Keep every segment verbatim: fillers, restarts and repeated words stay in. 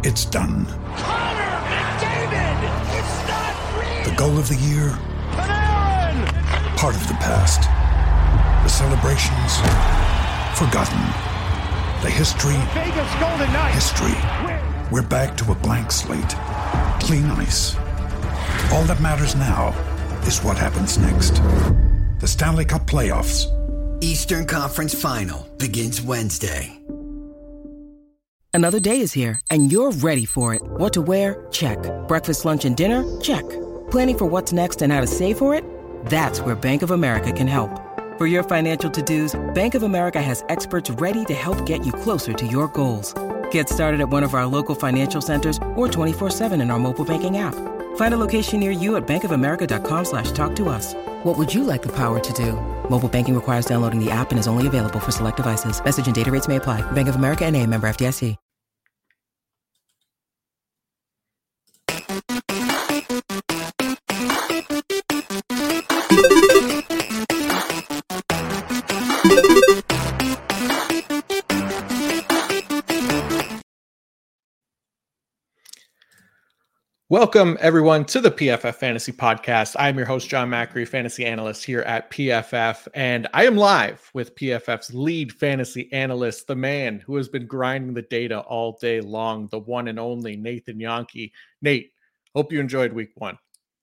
It's done. Connor McDavid! It's not real! The goal of the year? Panarin! Part of the past. The celebrations? Forgotten. The history? Vegas Golden Knights! History. We're back to a blank slate. Clean ice. All that matters now is what happens next. The Stanley Cup Playoffs. Eastern Conference Final begins Wednesday. Another day is here, and you're ready for it. What to wear? Check. Breakfast, lunch, and dinner? Check. Planning for what's next and how to save for it? That's where Bank of America can help. For your financial to-dos, Bank of America has experts ready to help get you closer to your goals. Get started at one of our local financial centers or twenty-four seven in our mobile banking app. Find a location near you at bankofamerica.com slash talk to us. What would you like the power to do? Mobile banking requires downloading the app and is only available for select devices. Message and data rates may apply. Bank of America N A, member F D I C. Welcome, everyone, to the P F F Fantasy Podcast. I'm your host, John Macri, fantasy analyst here at P F F, and I am live with P F F's lead fantasy analyst, the man who has been grinding the data all day long, the one and only Nathan Yonke. Nate, hope you enjoyed week one.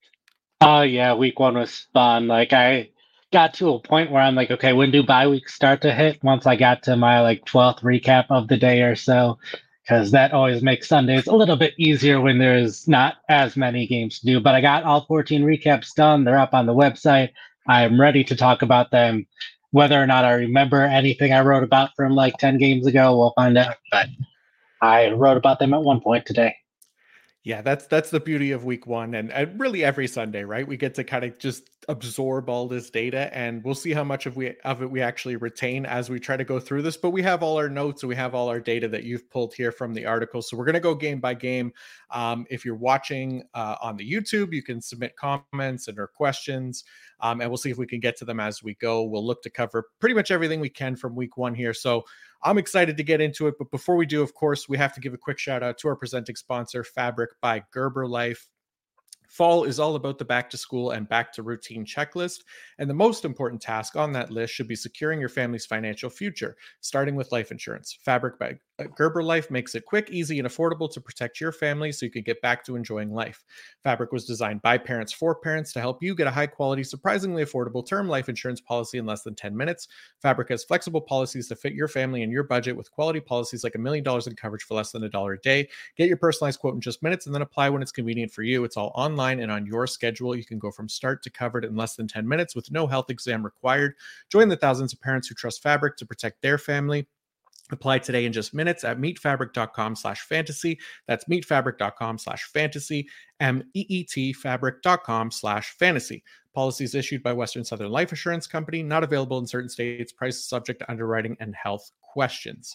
Oh, yeah, week one was fun. Like, I got to a point where I'm like, okay, when do bye weeks start to hit? Once I got to my, like, twelfth recap of the day or so. Because that always makes Sundays a little bit easier when there's not as many games to do. But I got all fourteen recaps done. They're up on the website. I'm ready to talk about them. Whether or not I remember anything I wrote about from like ten games ago, we'll find out. But I wrote about them at one point today. Yeah, that's that's the beauty of week one, and, and really every Sunday, right? We get to kind of just absorb all this data, and we'll see how much of we of it we actually retain as we try to go through this. But we have all our notes, and we have all our data that you've pulled here from the article. So we're going to go game by game. Um, if you're watching uh, on the YouTube, you can submit comments and or questions, um, and we'll see if we can get to them as we go. We'll look to cover pretty much everything we can from week one here. So I'm excited to get into it, but before we do, of course, we have to give a quick shout out to our presenting sponsor, Fabric by Gerber Life. Fall is all about the back to school and back to routine checklist. And the most important task on that list should be securing your family's financial future, starting with life insurance. Fabric by Gerber Life makes it quick, easy, and affordable to protect your family so you can get back to enjoying life. Fabric was designed by parents for parents to help you get a high quality, surprisingly affordable term life insurance policy in less than ten minutes. Fabric has flexible policies to fit your family and your budget with quality policies like a million dollars in coverage for less than a dollar a day. Get your personalized quote in just minutes and then apply when it's convenient for you. It's all online and on your schedule. You can go from start to covered in less than ten minutes with no health exam required. Join the thousands of parents who trust Fabric to protect their family. Apply today in just minutes at meetfabric.com slash fantasy. That's meetfabric.com slash fantasy. M-E-E-T fabric.com slash fantasy. Policies issued by Western Southern Life Assurance Company. Not available in certain states. Prices subject to underwriting and health questions.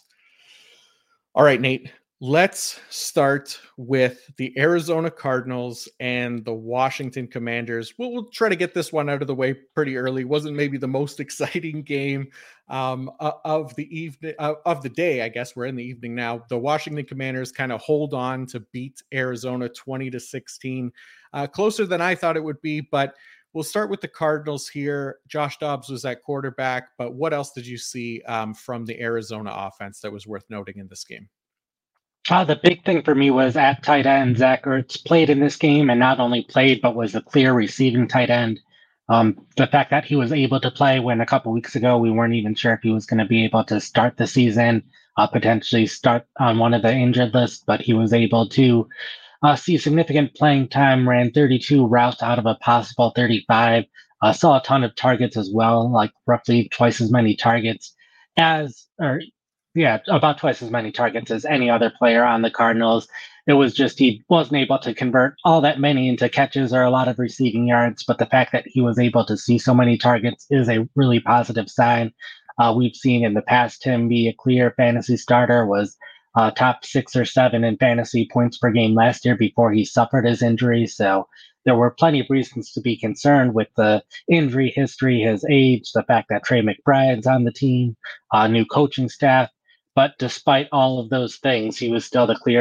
All right, Nate. Let's start with the Arizona Cardinals and the Washington Commanders. We'll, we'll try to get this one out of the way pretty early. Wasn't maybe the most exciting game um, of the evening uh, of the day. I guess we're in the evening now. The Washington Commanders kind of hold on to beat Arizona twenty to sixteen, uh, closer than I thought it would be. But we'll start with the Cardinals here. Josh Dobbs was at quarterback, but what else did you see um, from the Arizona offense that was worth noting in this game? Uh, the big thing for me was at tight end, Zach Ertz played in this game, and not only played, but was a clear receiving tight end. Um, the fact that he was able to play when a couple weeks ago we weren't even sure if he was going to be able to start the season, uh, potentially start on one of the injured lists, but he was able to uh, see significant playing time, ran thirty-two routes out of a possible thirty-five, uh, saw a ton of targets as well, like roughly twice as many targets as, or Yeah, about twice as many targets as any other player on the Cardinals. It was just he wasn't able to convert all that many into catches or a lot of receiving yards, but the fact that he was able to see so many targets is a really positive sign. Uh, we've seen in the past him be a clear fantasy starter, was uh, top six or seven in fantasy points per game last year before he suffered his injury. So there were plenty of reasons to be concerned with the injury history, his age, the fact that Trey McBride's on the team, uh, new coaching staff. But despite all of those things, he was still the clear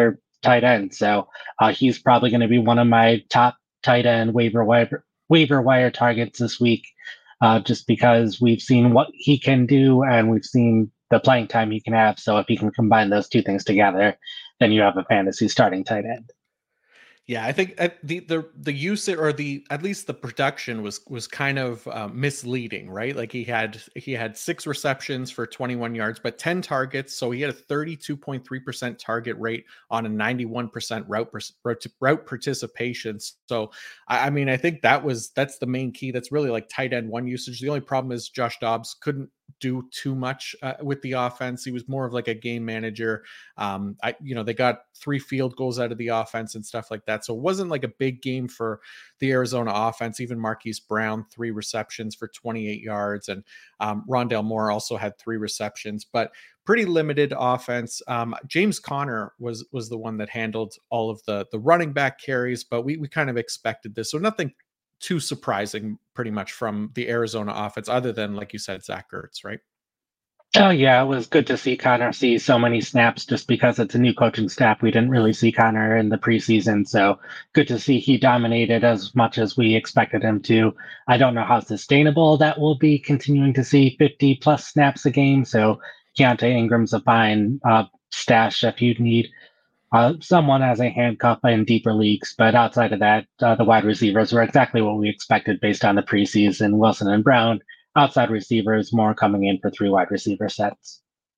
tight end. So uh, he's probably going to be one of my top tight end waiver wire, waiver wire targets this week, uh, just because we've seen what he can do and we've seen the playing time he can have. So if he can combine those two things together, then you have a fantasy starting tight end. Yeah, I think the the the use or the at least the production was was kind of uh, misleading, right? Like he had he had six receptions for twenty-one yards, but ten targets, so he had a thirty-two point three percent target rate on a ninety-one percent route route, route participation. So I, I mean, I think that was that's the main key. That's really like tight end one usage. The only problem is Josh Dobbs couldn't do too much uh, with the offense. He was more of like a game manager. Um, I, you know, they got three field goals out of the offense and stuff like that. So it wasn't like a big game for the Arizona offense. Even Marquise Brown, three receptions for twenty-eight yards. And um, Rondale Moore also had three receptions, but pretty limited offense. Um, James Conner was, was the one that handled all of the, the running back carries, but we, we kind of expected this. So nothing too surprising pretty much from the Arizona offense, other than, like you said, Zach Ertz, right? Oh, yeah, it was good to see Connor see so many snaps just because it's a new coaching staff. We didn't really see Connor in the preseason, so good to see he dominated as much as we expected him to. I don't know how sustainable that will be, continuing to see fifty plus snaps a game, so Keontae Ingram's a fine uh, stash if you need Uh, someone as a handcuff in deeper leagues, but outside of that, uh, the wide receivers were exactly what we expected based on the preseason. Wilson and Brown, outside receivers, more coming in for three wide receiver sets.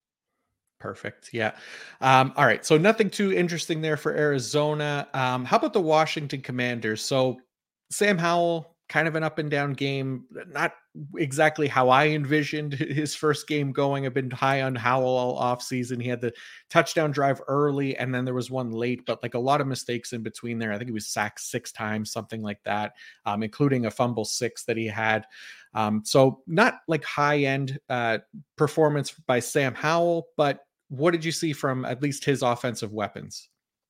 Perfect. Yeah. Um, all right. So nothing too interesting there for Arizona. Um, how about the Washington Commanders? So Sam Howell, kind of an up and down game, not exactly how I envisioned his first game going. I've been high on Howell all off season. He had the touchdown drive early and then there was one late, but like a lot of mistakes in between there. I think he was sacked six times, something like that, um, including a fumble six that he had. Um, so not like high end uh, performance by Sam Howell, but what did you see from at least his offensive weapons?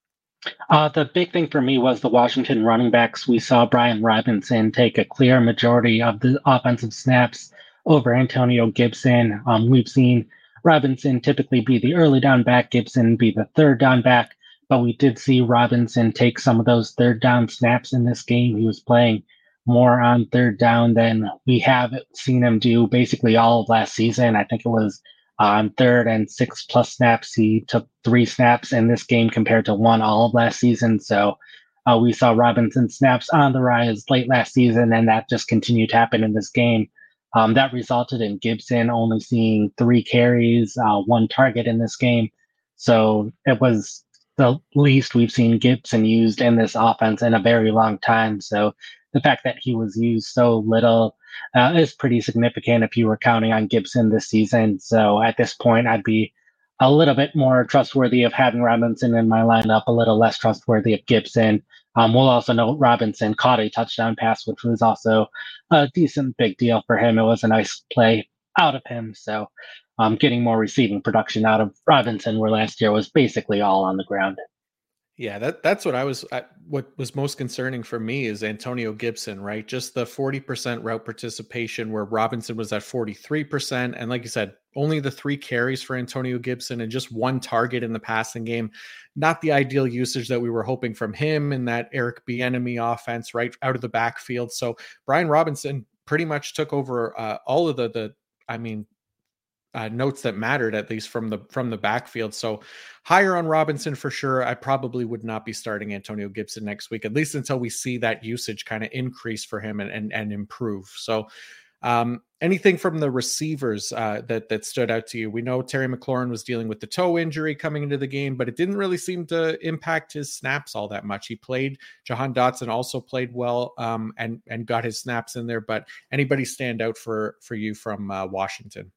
Uh, the big thing for me was the Washington running backs. We saw Brian Robinson take a clear majority of the offensive snaps over Antonio Gibson. Um, we've seen Robinson typically be the early down back, Gibson be the third down back, but we did see Robinson take some of those third down snaps in this game. He was playing more on third down than we have seen him do basically all of last season. I think it was on third and six plus snaps. He took three snaps in this game compared to one all of last season. So uh, we saw Robinson snaps on the rise late last season, and that just continued to happen in this game. Um, that resulted in Gibson only seeing three carries, uh, one target in this game. So it was the least we've seen Gibson used in this offense in a very long time. So the fact that he was used so little uh, is pretty significant if you were counting on Gibson this season. So at this point, I'd be a little bit more trustworthy of having Robinson in my lineup, a little less trustworthy of Gibson. Um, we'll also note Robinson caught a touchdown pass, which was also a decent big deal for him. It was a nice play out of him. So um, getting more receiving production out of Robinson, where last year was basically all on the ground. Yeah, that that's what I was, I, what was most concerning for me is Antonio Gibson, right? Just the forty percent route participation where Robinson was at forty-three percent. And like you said, only the three carries for Antonio Gibson and just one target in the passing game. Not the ideal usage that we were hoping from him in that Eric Bieniemy offense, right out of the backfield. So Brian Robinson pretty much took over uh, all of the, the, I mean, Uh, notes that mattered, at least from the from the backfield. So higher on Robinson for sure. I probably would not be starting Antonio Gibson next week, at least until we see that usage kind of increase for him and and, and improve. So um, anything from the receivers uh, that that stood out to you? We know Terry McLaurin was dealing with the toe injury coming into the game, but it didn't really seem to impact his snaps all that much. He played. Jahan Dotson also played well um, and and got his snaps in there. But anybody stand out for for you from uh, Washington?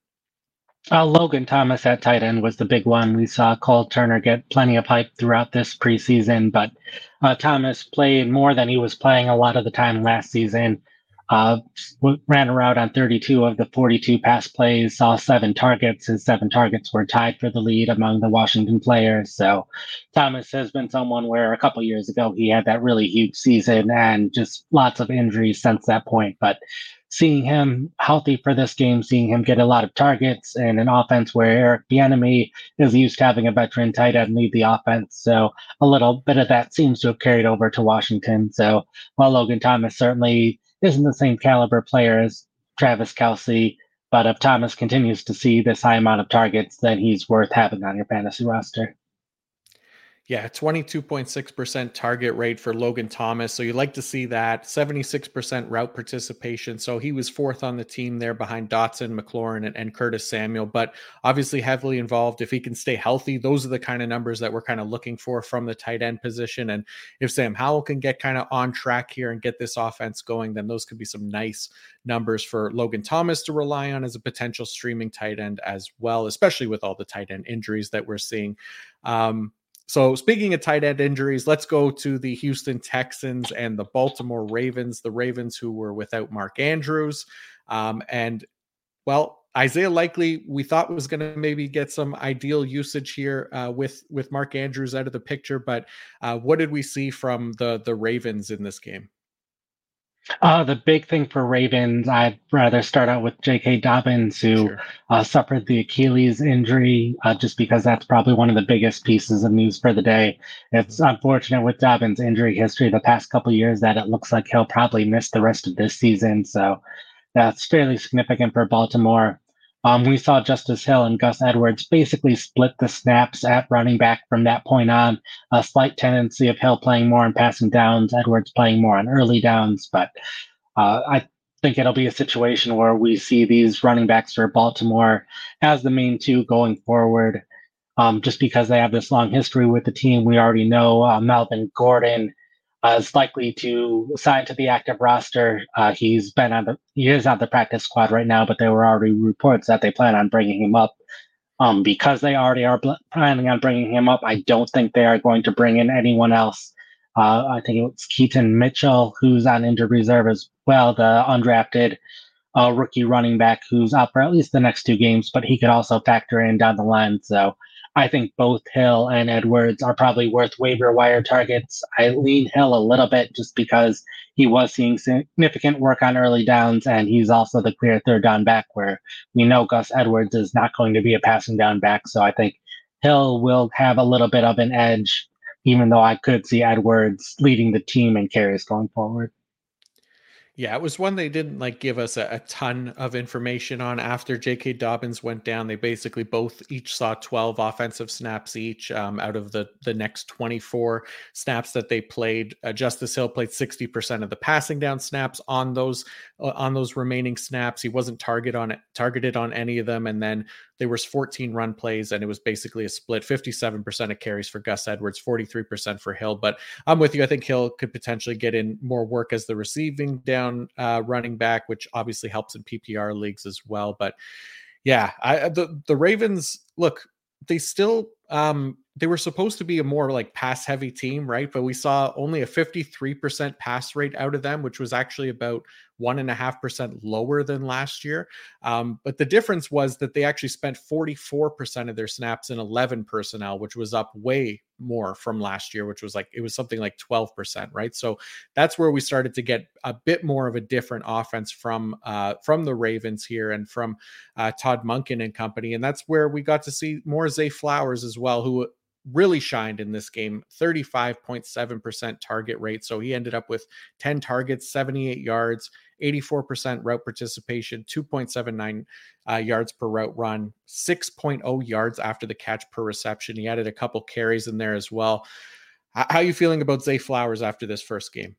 Uh, Logan Thomas at tight end was the big one. We saw Cole Turner get plenty of hype throughout this preseason, but uh, Thomas played more than he was playing a lot of the time last season. Uh, ran around on thirty-two of the forty-two pass plays, saw seven targets. His seven targets were tied for the lead among the Washington players. So Thomas has been someone where a couple years ago he had that really huge season and just lots of injuries since that point. But seeing him healthy for this game, seeing him get a lot of targets in an offense where Eric Bieniemy is used to having a veteran tight end lead the offense. So a little bit of that seems to have carried over to Washington. So while Logan Thomas certainly isn't the same caliber player as Travis Kelce, but if Thomas continues to see this high amount of targets, then he's worth having on your fantasy roster. Yeah, twenty-two point six percent target rate for Logan Thomas. So you like to see that. seventy-six percent route participation. So he was fourth on the team there behind Dotson, McLaurin, and, and Curtis Samuel, but obviously heavily involved. If he can stay healthy, those are the kind of numbers that we're kind of looking for from the tight end position. And if Sam Howell can get kind of on track here and get this offense going, then those could be some nice numbers for Logan Thomas to rely on as a potential streaming tight end as well, especially with all the tight end injuries that we're seeing. Um, So speaking of tight end injuries, let's go to the Houston Texans and the Baltimore Ravens, the Ravens who were without Mark Andrews. Um, and, well, Isaiah Likely, we thought was going to maybe get some ideal usage here uh, with, with Mark Andrews out of the picture. But uh, what did we see from the, the Ravens in this game? Uh, the big thing for Ravens, I'd rather start out with J K. Dobbins, who sure. uh, suffered the Achilles injury, uh, just because that's probably one of the biggest pieces of news for the day. It's unfortunate with Dobbins' injury history the past couple of years that it looks like he'll probably miss the rest of this season. So that's fairly significant for Baltimore. Um, we saw Justice Hill and Gus Edwards basically split the snaps at running back from that point on. A slight tendency of Hill playing more on passing downs, Edwards playing more on early downs. But uh, I think it'll be a situation where we see these running backs for Baltimore as the main two going forward. Um, just because they have this long history with the team, we already know uh, Melvin Gordon Uh, is likely to sign to the active roster. Uh, he's been on the he is on the practice squad right now, but there were already reports that they plan on bringing him up. Um, because they already are bl- planning on bringing him up, I don't think they are going to bring in anyone else. Uh, I think it's Keaton Mitchell, who's on injured reserve as well, the undrafted uh, rookie running back who's out for at least the next two games, but he could also factor in down the line. So I think both Hill and Edwards are probably worth waiver wire targets. I lean Hill a little bit just because he was seeing significant work on early downs, and he's also the clear third down back where we know Gus Edwards is not going to be a passing down back. So I think Hill will have a little bit of an edge, even though I could see Edwards leading the team in carries going forward. Yeah, it was one they didn't like give us a, a ton of information on after J K. Dobbins went down. They basically both each saw twelve offensive snaps each um, out of the, the next twenty-four snaps that they played. Uh, Justice Hill played sixty percent of the passing down snaps on those uh, on those remaining snaps. He wasn't target on it, targeted on any of them. And then there was fourteen run plays, and it was basically a split, fifty-seven percent of carries for Gus Edwards, forty-three percent for Hill. But I'm with you. I think Hill could potentially get in more work as the receiving down uh, running back, which obviously helps in P P R leagues as well. But yeah, I, the, the Ravens, look, they still, um, they were supposed to be a more like pass heavy team, right? But we saw only a fifty-three percent pass rate out of them, which was actually about one and a half percent lower than last year. Um, but the difference was that they actually spent forty-four percent of their snaps in eleven personnel, which was up way more from last year, which was like, it was something like twelve percent, right? So that's where we started to get a bit more of a different offense from, uh, from the Ravens here and from uh, Todd Monken and company. And that's where we got to see more Zay Flowers as well, who really shined in this game, thirty-five point seven percent target rate. So he ended up with ten targets, seventy-eight yards, eighty-four percent route participation, two point seven nine uh, yards per route run, six point oh yards after the catch per reception. He added a couple carries in there as well. H- how are you feeling about Zay Flowers after this first game?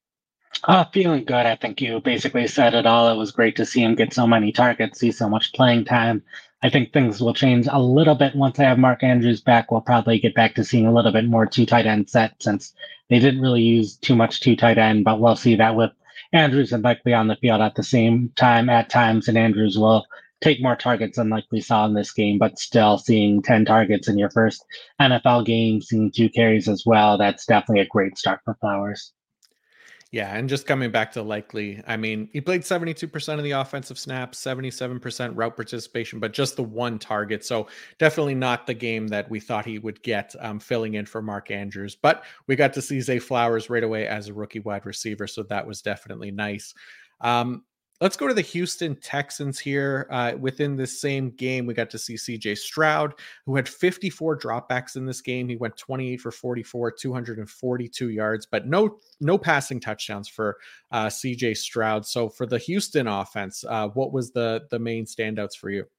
Uh, feeling good. I think you basically said it all. It was great to see him get so many targets, see so much playing time. I think things will change a little bit once I have Mark Andrews back. We'll probably get back to seeing a little bit more two tight end set since they didn't really use too much two tight end, but we'll see that with Andrews and Likely on the field at the same time at times, and Andrews will take more targets than Likely saw in this game, but still seeing ten targets in your first N F L game, seeing two carries as well, that's definitely a great start for Flowers. Yeah, and just coming back to Likely, I mean, he played seventy-two percent of the offensive snaps, seventy-seven percent route participation, but just the one target. So definitely not the game that we thought he would get um, filling in for Mark Andrews. But we got to see Zay Flowers right away as a rookie wide receiver. So that was definitely nice. Um, Let's go to the Houston Texans here. Uh, within this same game, we got to see C J Stroud, who had fifty-four dropbacks in this game. He went twenty-eight for forty-four, two hundred forty-two yards, but no no passing touchdowns for uh, C J Stroud. So for the Houston offense, uh, what was the the main standouts for you?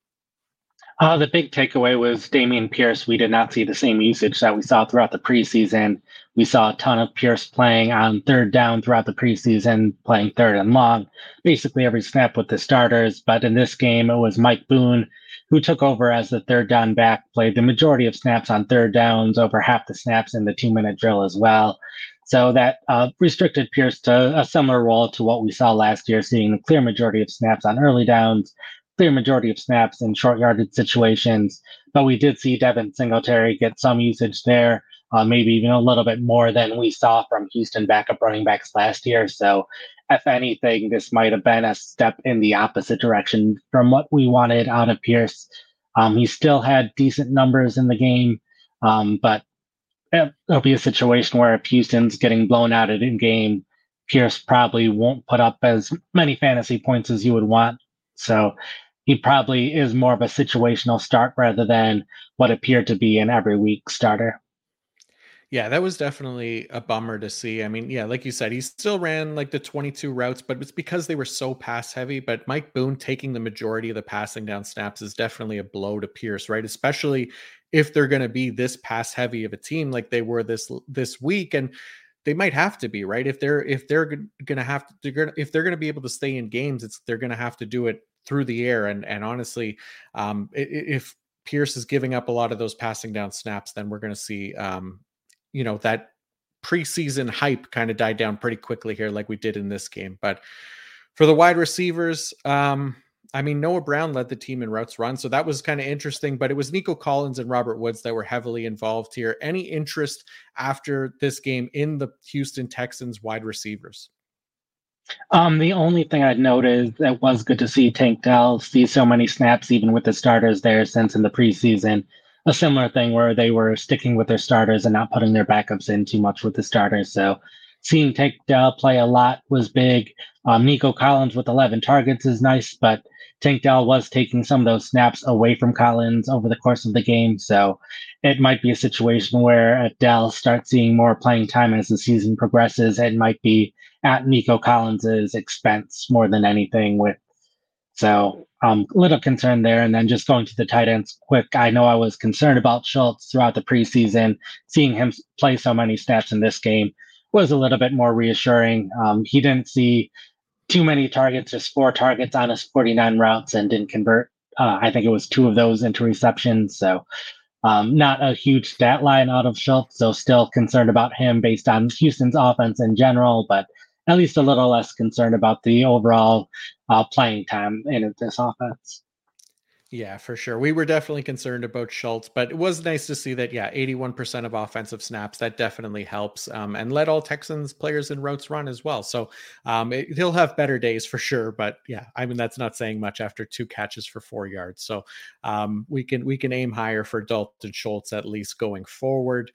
Uh, the big takeaway was Dameon Pierce. We did not see the same usage that we saw throughout the preseason. We saw a ton of Pierce playing on third down throughout the preseason, playing third and long, basically every snap with the starters. But in this game, it was Mike Boone who took over as the third down back, played the majority of snaps on third downs, over half the snaps in the two-minute drill as well. So that uh, restricted Pierce to a similar role to what we saw last year, seeing the clear majority of snaps on early downs, clear majority of snaps in short yardage situations. But we did see Devin Singletary get some usage there, uh, maybe even a little bit more than we saw from Houston backup running backs last year. So if anything, this might have been a step in the opposite direction from what we wanted out of Pierce. Um, he still had decent numbers in the game, um, but it'll be a situation where if Houston's getting blown out at in game, Pierce probably won't put up as many fantasy points as you would want. So he probably is more of a situational start rather than what appeared to be an every week starter. Yeah, that was definitely a bummer to see. I mean, yeah, like you said, he still ran like the twenty-two routes, but it's because they were so pass heavy. But Mike Boone taking the majority of the passing down snaps is definitely a blow to Pierce, right? Especially if they're going to be this pass heavy of a team like they were this this week, and they might have to be, right? If they're if they're going to have to, they're gonna, if they're going to be able to stay in games, it's they're going to have to do it through the air. And and honestly, um, if Pierce is giving up a lot of those passing down snaps, then we're going to see. Um, you know, that preseason hype kind of died down pretty quickly here, like we did in this game. But for the wide receivers, um, I mean, Noah Brown led the team in routes run, so that was kind of interesting, but it was Nico Collins and Robert Woods that were heavily involved here. Any interest after this game in the Houston Texans wide receivers? Um, the only thing I'd note is that was good to see Tank Dell see so many snaps, even with the starters there since in the preseason. A similar thing where they were sticking with their starters and not putting their backups in too much with the starters. So seeing Tank Dell play a lot was big. Um, Nico Collins with eleven targets is nice, but Tank Dell was taking some of those snaps away from Collins over the course of the game. So it might be a situation where if Dell starts seeing more playing time as the season progresses, it might be at Nico Collins's expense more than anything with so um, a little concerned there. And then just going to the tight ends quick, I know I was concerned about Schultz throughout the preseason. Seeing him play so many snaps in this game was a little bit more reassuring. Um, he didn't see too many targets, just four targets on his forty-nine routes and didn't convert. Uh, I think it was two of those into receptions. So um, not a huge stat line out of Schultz. So still concerned about him based on Houston's offense in general, but at least a little less concerned about the overall uh, playing time in this offense. Yeah, for sure. We were definitely concerned about Schultz, but it was nice to see that, yeah, eighty-one percent of offensive snaps, that definitely helps, um, and led all Texans players in routes run as well. So um, it, he'll have better days for sure, but yeah, I mean, that's not saying much after two catches for four yards. So um, we can we can aim higher for Dalton Schultz at least going forward.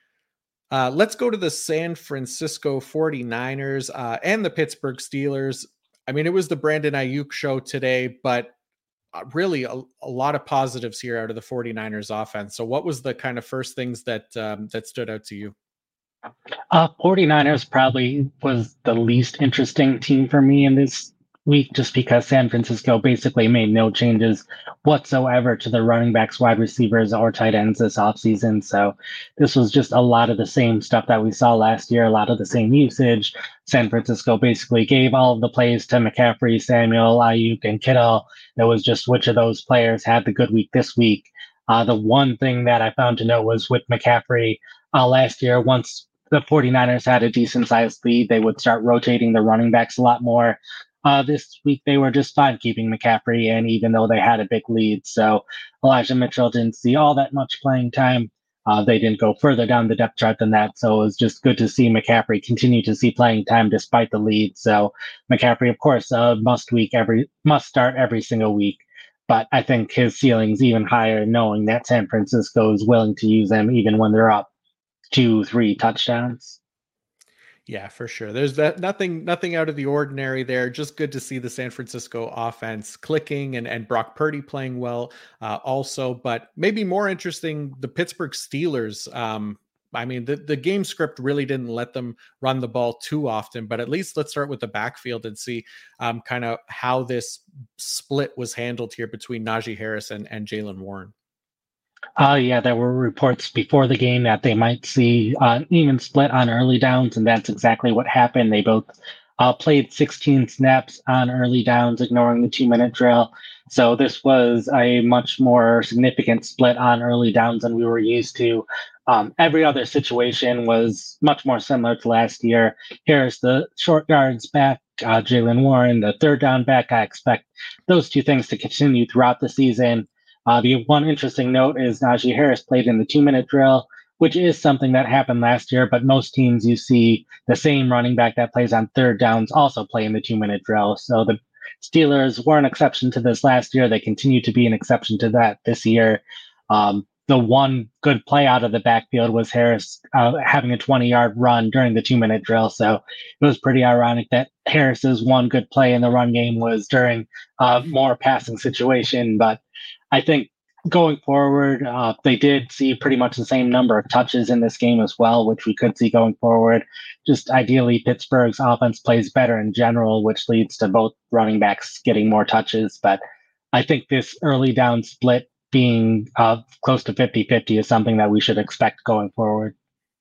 Uh, let's go to the San Francisco forty-niners uh, and the Pittsburgh Steelers. I mean, it was the Brandon Ayuk show today, but really a, a lot of positives here out of the forty-niners offense. So what was the kind of first things that um, that stood out to you? Uh, forty-niners probably was the least interesting team for me in this week, just because San Francisco basically made no changes whatsoever to the running backs, wide receivers, or tight ends this offseason. So this was just a lot of the same stuff that we saw last year, a lot of the same usage. San Francisco basically gave all of the plays to McCaffrey, Samuel, Ayuk, and Kittle. It was just which of those players had the good week this week. Uh, the one thing that I found to note was with McCaffrey uh, last year, once the forty-niners had a decent sized lead, they would start rotating the running backs a lot more. Uh, this week, they were just fine keeping McCaffrey in, even though they had a big lead. So Elijah Mitchell didn't see all that much playing time. Uh, they didn't go further down the depth chart than that, so it was just good to see McCaffrey continue to see playing time despite the lead. So McCaffrey, of course, uh, must week every must start every single week, but I think his ceiling's even higher, knowing that San Francisco is willing to use him even when they're up two, three touchdowns. Yeah, for sure. There's that nothing nothing out of the ordinary there. Just good to see the San Francisco offense clicking and, and Brock Purdy playing well uh, also. But maybe more interesting, the Pittsburgh Steelers. Um, I mean, the, the game script really didn't let them run the ball too often, but at least let's start with the backfield and see um, kind of how this split was handled here between Najee Harris and, and Jaylen Warren. Uh, yeah, there were reports before the game that they might see uh, an even split on early downs, and that's exactly what happened. They both uh, played sixteen snaps on early downs, ignoring the two-minute drill. So this was a much more significant split on early downs than we were used to. Um, every other situation was much more similar to last year. Here's the short yards back, uh, Jaylen Warren, the third down back. I expect those two things to continue throughout the season. Uh, the one interesting note is Najee Harris played in the two-minute drill, which is something that happened last year, but most teams you see the same running back that plays on third downs also play in the two-minute drill. So the Steelers were an exception to this last year. They continue to be an exception to that this year. Um, the one good play out of the backfield was Harris uh, having a twenty-yard run during the two-minute drill. So it was pretty ironic that Harris's one good play in the run game was during a more passing situation, but I think going forward, uh, they did see pretty much the same number of touches in this game as well, which we could see going forward. Just ideally, Pittsburgh's offense plays better in general, which leads to both running backs getting more touches. But I think this early down split being uh, close to fifty-fifty is something that we should expect going forward.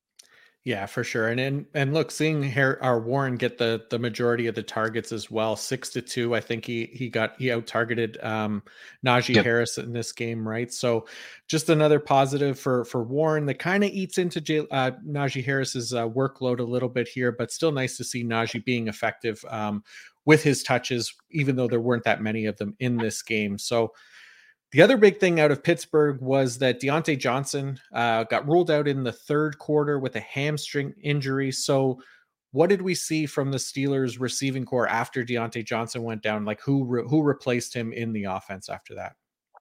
Yeah, for sure. And and, and look, seeing Har- our Warren get the the majority of the targets as well, six to two. I think he he got he out targeted um, Najee yep. Harris in this game, right? So just another positive for for Warren that kind of eats into J, uh, Najee Harris's uh, workload a little bit here, but still nice to see Najee being effective um, with his touches, even though there weren't that many of them in this game. So. The other big thing out of Pittsburgh was that Deontay Johnson uh, got ruled out in the third quarter with a hamstring injury. So what did we see from the Steelers receiving core after Deontay Johnson went down? Like who re- who replaced him in the offense after that?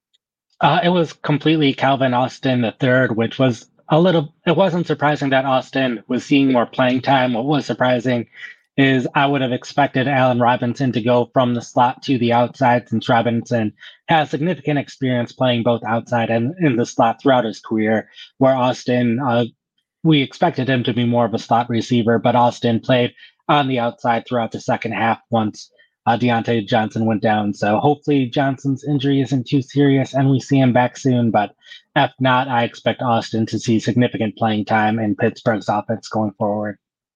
Uh, it was completely Calvin Austin the third, which was a little, it wasn't surprising that Austin was seeing more playing time. What was surprising is I would have expected Allen Robinson to go from the slot to the outside, since Robinson has significant experience playing both outside and in the slot throughout his career, where Austin, uh, we expected him to be more of a slot receiver, but Austin played on the outside throughout the second half once uh, Deontay Johnson went down. So hopefully Johnson's injury isn't too serious and we see him back soon, but if not, I expect Austin to see significant playing time in Pittsburgh's offense going forward.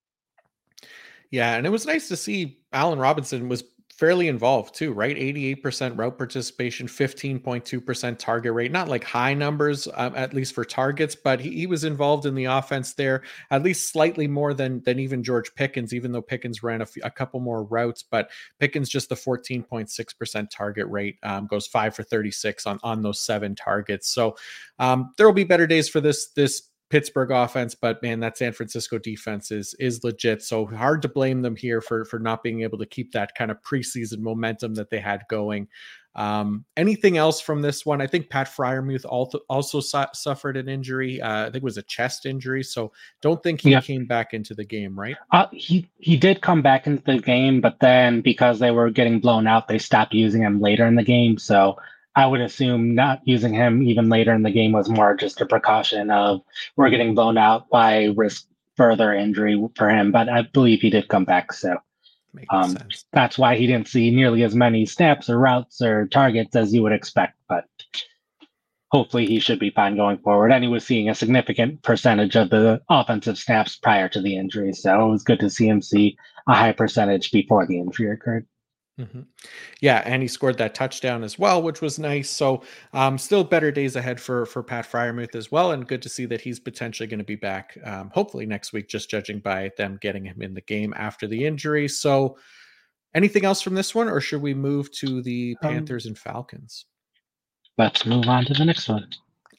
Yeah, and it was nice to see Allen Robinson was fairly involved too, right? eighty-eight percent route participation, fifteen point two percent target rate. Not like high numbers, um, at least for targets, but he, he was involved in the offense there, at least slightly more than than even George Pickens, even though Pickens ran a, few, a couple more routes. But Pickens, just the fourteen point six percent target rate, um, goes five for thirty-six on, on those seven targets. So um, there will be better days for this this Pittsburgh offense, but man, that San Francisco defense is is legit. So hard to blame them here for for not being able to keep that kind of preseason momentum that they had going. Um, anything else from this one? I think Pat Freiermuth also also su- suffered an injury. Uh, I think it was a chest injury. So don't think he yeah. came back into the game, right? Uh, he he did come back into the game, but then because they were getting blown out, they stopped using him later in the game. So I would assume not using him even later in the game was more just a precaution of we're getting blown out by risk further injury for him. But I believe he did come back. So um, that's why he didn't see nearly as many snaps or routes or targets as you would expect. But hopefully he should be fine going forward. And he was seeing a significant percentage of the offensive snaps prior to the injury. So it was good to see him see a high percentage before the injury occurred. Mm-hmm. Yeah, and he scored that touchdown as well, which was nice. So um, still better days ahead for for Pat Freiermuth as well, and good to see that he's potentially going to be back um, hopefully next week, just judging by them getting him in the game after the injury. So anything else from this one, or should we move to the Panthers um, and Falcons? Let's move on to the next one.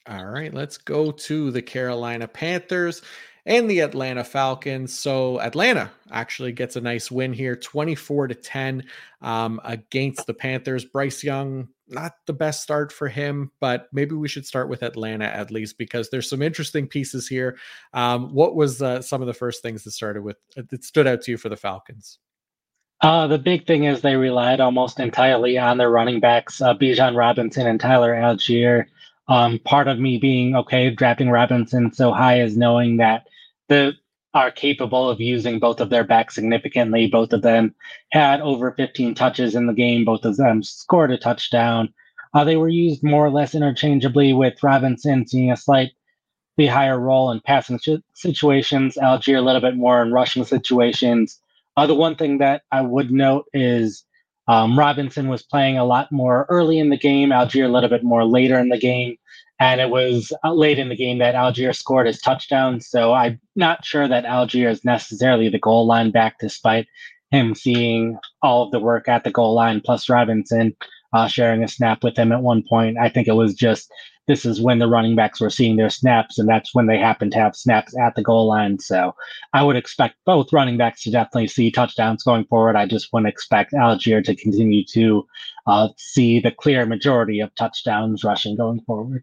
All right, let's go to the Carolina Panthers and the Atlanta Falcons. So Atlanta actually gets a nice win here, twenty-four to ten um, against the Panthers. Bryce Young, not the best start for him, but maybe we should start with Atlanta at least because there's some interesting pieces here. Um, what was uh, some of the first things that started with that stood out to you for the Falcons? Uh, the big thing is they relied almost entirely on their running backs, uh, Bijan Robinson and Tyler Algier. Um, part of me being okay drafting Robinson so high is knowing that the are capable of using both of their backs significantly. Both of them had over fifteen touches in the game. Both of them scored a touchdown. Uh, they were used more or less interchangeably, with Robinson seeing a slightly higher role in passing situations, Algier a little bit more in rushing situations. Uh, the one thing that I would note is um, Robinson was playing a lot more early in the game, Algier a little bit more later in the game. And it was uh, late in the game that Algier scored his touchdown. So I'm not sure that Algier is necessarily the goal line back, despite him seeing all of the work at the goal line, plus Robinson uh, sharing a snap with him at one point. I think it was just this is when the running backs were seeing their snaps, and that's when they happened to have snaps at the goal line. So I would expect both running backs to definitely see touchdowns going forward. I just wouldn't expect Algier to continue to uh, see the clear majority of touchdowns rushing going forward.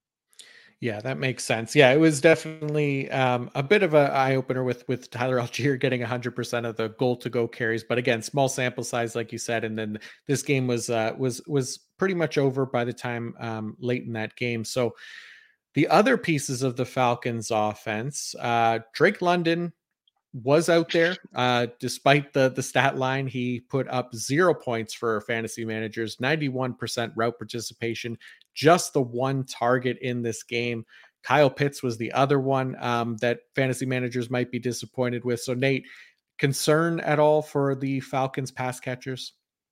Yeah, that makes sense. Yeah, it was definitely um, a bit of an eye opener with with Tyler Algier getting one hundred percent of the goal to go carries, but again, small sample size, like you said. And then this game was uh, was was pretty much over by the time um, late in that game. So the other pieces of the Falcons' offense, uh, Drake London was out there uh, despite the the stat line. He put up zero points for fantasy managers, ninety-one percent route participation, just the one target in this game. Kyle Pitts was the other one um, that fantasy managers might be disappointed with. So Nate, concern at all for the Falcons pass catchers?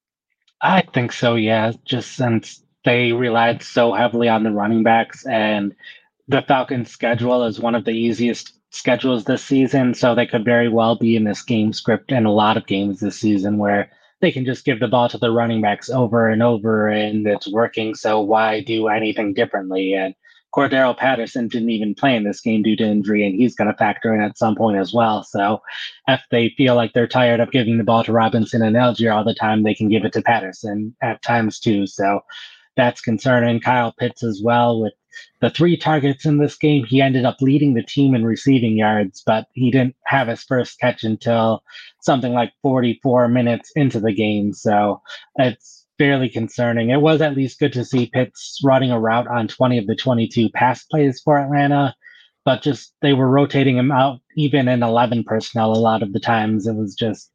I think so, yeah, just since they relied so heavily on the running backs, and the Falcons schedule is one of the easiest schedules this season, so they could very well be in this game script in a lot of games this season where they can just give the ball to the running backs over and over and it's working, so why do anything differently? And Cordero Patterson didn't even play in this game due to injury, and he's going to factor in at some point as well. So if they feel like they're tired of giving the ball to Robinson and Algier all the time, they can give it to Patterson at times too. So that's concerning. Kyle Pitts as well, with the three targets in this game. He ended up leading the team in receiving yards, but he didn't have his first catch until something like forty-four minutes into the game. So it's fairly concerning. It was at least good to see Pitts running a route on twenty of the twenty-two pass plays for Atlanta, but just they were rotating him out even in eleven personnel a lot of the times. It was just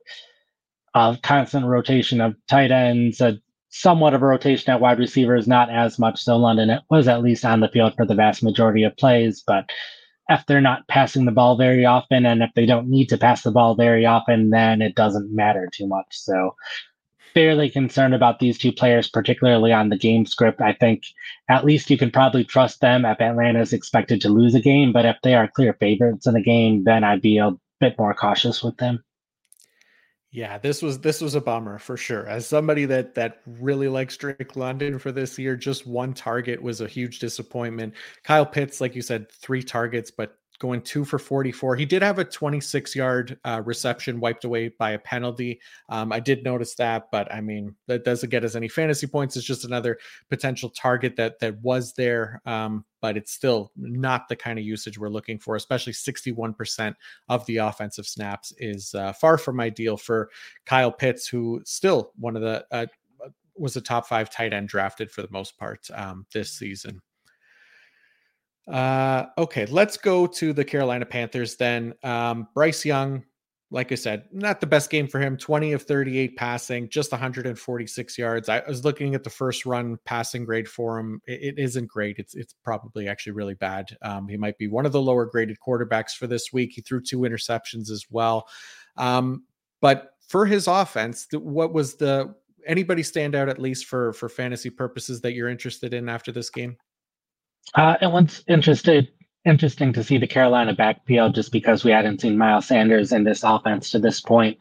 a constant rotation of tight ends, a somewhat of a rotation at wide receivers, not as much. So London was at least on the field for the vast majority of plays, but if they're not passing the ball very often, and if they don't need to pass the ball very often, then it doesn't matter too much. So fairly concerned about these two players, particularly on the game script. I think at least you can probably trust them if Atlanta is expected to lose a game, but if they are clear favorites in a game, then I'd be a bit more cautious with them. Yeah, this was this was a bummer for sure. As somebody that that really likes Drake London for this year, just one target was a huge disappointment. Kyle Pitts, like you said, three targets, but going two for forty-four. He did have a twenty-six yard uh, reception wiped away by a penalty. Um, I did notice that, but I mean, that doesn't get us any fantasy points. It's just another potential target that that was there, um, but it's still not the kind of usage we're looking for, especially sixty-one percent of the offensive snaps is uh, far from ideal for Kyle Pitts, who still one of the, uh, was a top five tight end drafted for the most part um, this season. Uh, okay, let's go to the Carolina Panthers then. Um, Bryce Young, like I said, not the best game for him. twenty of thirty-eight passing, just one hundred forty-six yards. I was looking at the first run passing grade for him. It, it isn't great. It's it's probably actually really bad. Um, he might be one of the lower graded quarterbacks for this week. He threw two interceptions as well. Um, but for his offense, what was the anybody stand out at least for for fantasy purposes that you're interested in after this game? Uh, and what's interested, interesting to see the Carolina backfield, just because we hadn't seen Miles Sanders in this offense to this point.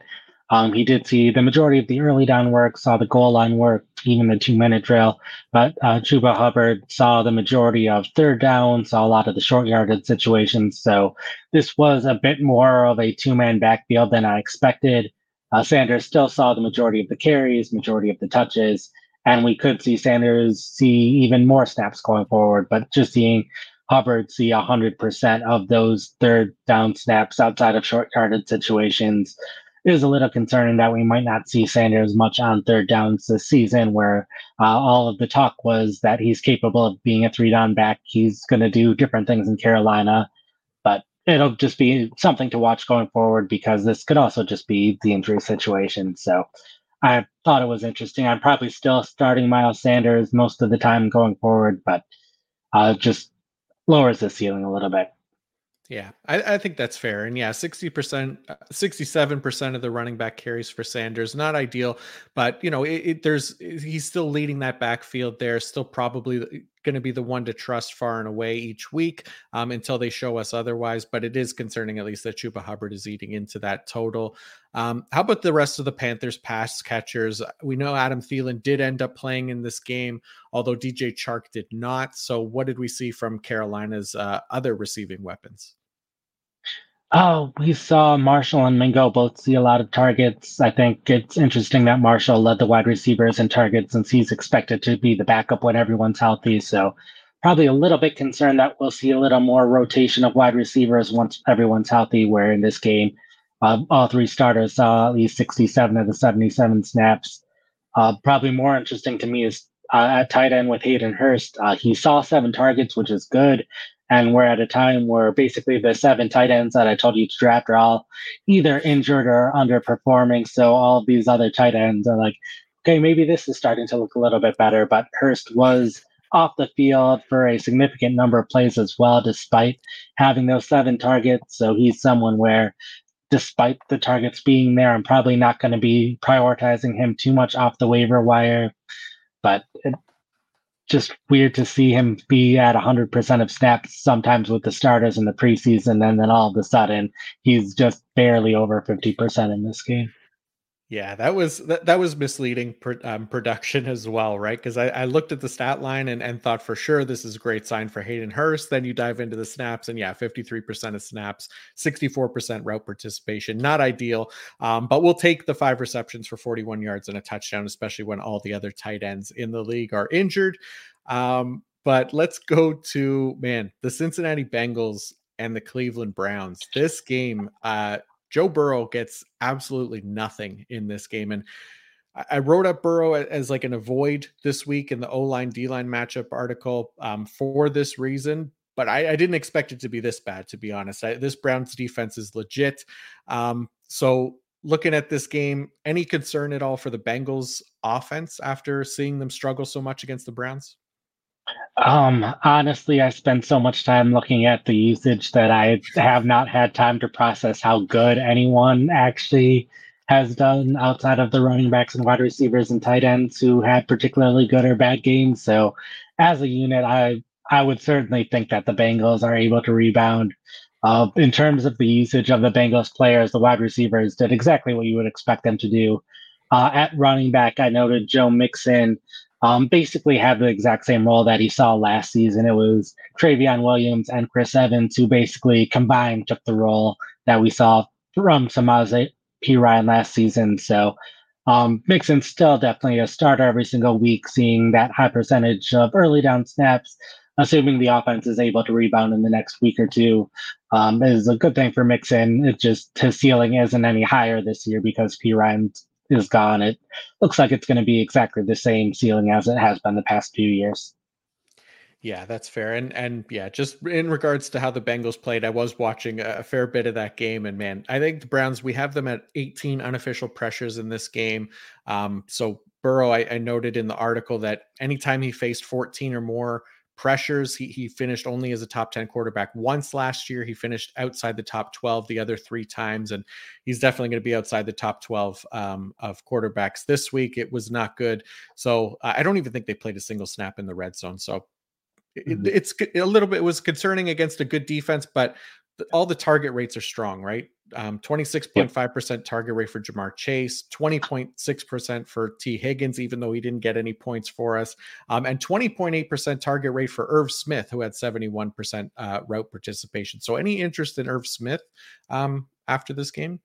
Um, he did see the majority of the early down work, saw the goal line work, even the two minute drill. But uh, Chuba Hubbard saw the majority of third down, saw a lot of the short yardage situations. So this was a bit more of a two man backfield than I expected. Uh, Sanders still saw the majority of the carries, majority of the touches, and we could see Sanders see even more snaps going forward. But just seeing Hubbard see one hundred percent of those third down snaps outside of short yardage situations is a little concerning that we might not see Sanders much on third downs this season, where uh, all of the talk was that he's capable of being a three down back. He's going to do different things in Carolina, but it'll just be something to watch going forward because this could also just be the injury situation. So I thought it was interesting. I'm probably still starting Miles Sanders most of the time going forward, but uh, just lowers the ceiling a little bit. Yeah, I, I think that's fair. And yeah, sixty percent, sixty-seven percent of the running back carries for Sanders, not ideal, but you know, it, it, there's, he's still leading that backfield there, still probably going to be the one to trust far and away each week um, until they show us otherwise. But it is concerning, at least, that Chuba Hubbard is eating into that total. Um, how about the rest of the Panthers pass catchers? We know Adam Thielen did end up playing in this game, although D J Chark did not. So what did we see from Carolina's uh, other receiving weapons? Oh, we saw Marshall and Mingo both see a lot of targets. I think it's interesting that Marshall led the wide receivers in targets since he's expected to be the backup when everyone's healthy. So probably a little bit concerned that we'll see a little more rotation of wide receivers once everyone's healthy, where in this game, uh, all three starters saw at least sixty-seven of the seventy-seven snaps. Uh, probably more interesting to me is uh, at tight end with Hayden Hurst. Uh, he saw seven targets, which is good. And we're at a time where basically the seven tight ends that I told you to draft are all either injured or underperforming. So all of these other tight ends are like, okay, maybe this is starting to look a little bit better. But Hurst was off the field for a significant number of plays as well, despite having those seven targets. So he's someone where, despite the targets being there, I'm probably not going to be prioritizing him too much off the waiver wire. But it, just weird to see him be at one hundred percent of snaps sometimes with the starters in the preseason, and then all of a sudden he's just barely over fifty percent in this game. Yeah, that was that, that was misleading per, um, production as well, right? Because I, I looked at the stat line and, and thought for sure this is a great sign for Hayden Hurst. Then you dive into the snaps and yeah, fifty-three percent of snaps, sixty-four percent route participation. Not ideal, um, but we'll take the five receptions for forty-one yards and a touchdown, especially when all the other tight ends in the league are injured. Um, but let's go to, man, the Cincinnati Bengals and the Cleveland Browns. This game, uh, Joe Burrow gets absolutely nothing in this game. And I wrote up Burrow as like an avoid this week in the O-line, D-line matchup article um, for this reason, but I, I didn't expect it to be this bad, to be honest. I, this Browns defense is legit. Um, so looking at this game, any concern at all for the Bengals offense after seeing them struggle so much against the Browns? Um, honestly, I spend so much time looking at the usage that I have not had time to process how good anyone actually has done outside of the running backs and wide receivers and tight ends who had particularly good or bad games. So as a unit, I, I would certainly think that the Bengals are able to rebound. Uh, in terms of the usage of the Bengals players, the wide receivers did exactly what you would expect them to do. Uh, at running back, I noted Joe Mixon Um, basically had the exact same role that he saw last season. It was Travion Williams and Chris Evans who basically combined took the role that we saw from Samaje Perine last season. So um, Mixon's still definitely a starter every single week, seeing that high percentage of early down snaps, assuming the offense is able to rebound in the next week or two, um, is a good thing for Mixon. It just, his ceiling isn't any higher this year because Perine is gone. It looks like it's going to be exactly the same ceiling as it has been the past few years. Yeah, that's fair. And and yeah, just in regards to how the Bengals played, I was watching a fair bit of that game. And man, I think the Browns, we have them at eighteen unofficial pressures in this game. Um, so Burrow, I, I noted in the article that anytime he faced fourteen or more pressures, he he finished only as a top ten quarterback once last year. He finished outside the top twelve the other three times, and he's definitely going to be outside the top twelve um, of quarterbacks this week. It was not good. So uh, I don't even think they played a single snap in the red zone. So it, mm-hmm. it's a little bit, it was concerning against a good defense, but all the target rates are strong, right? Um, twenty-six point five percent target rate for Jamar Chase, twenty point six percent for T. Higgins, even though he didn't get any points for us, um, and twenty point eight percent target rate for Irv Smith, who had seventy-one percent uh, route participation. So any interest in Irv Smith um, after this game?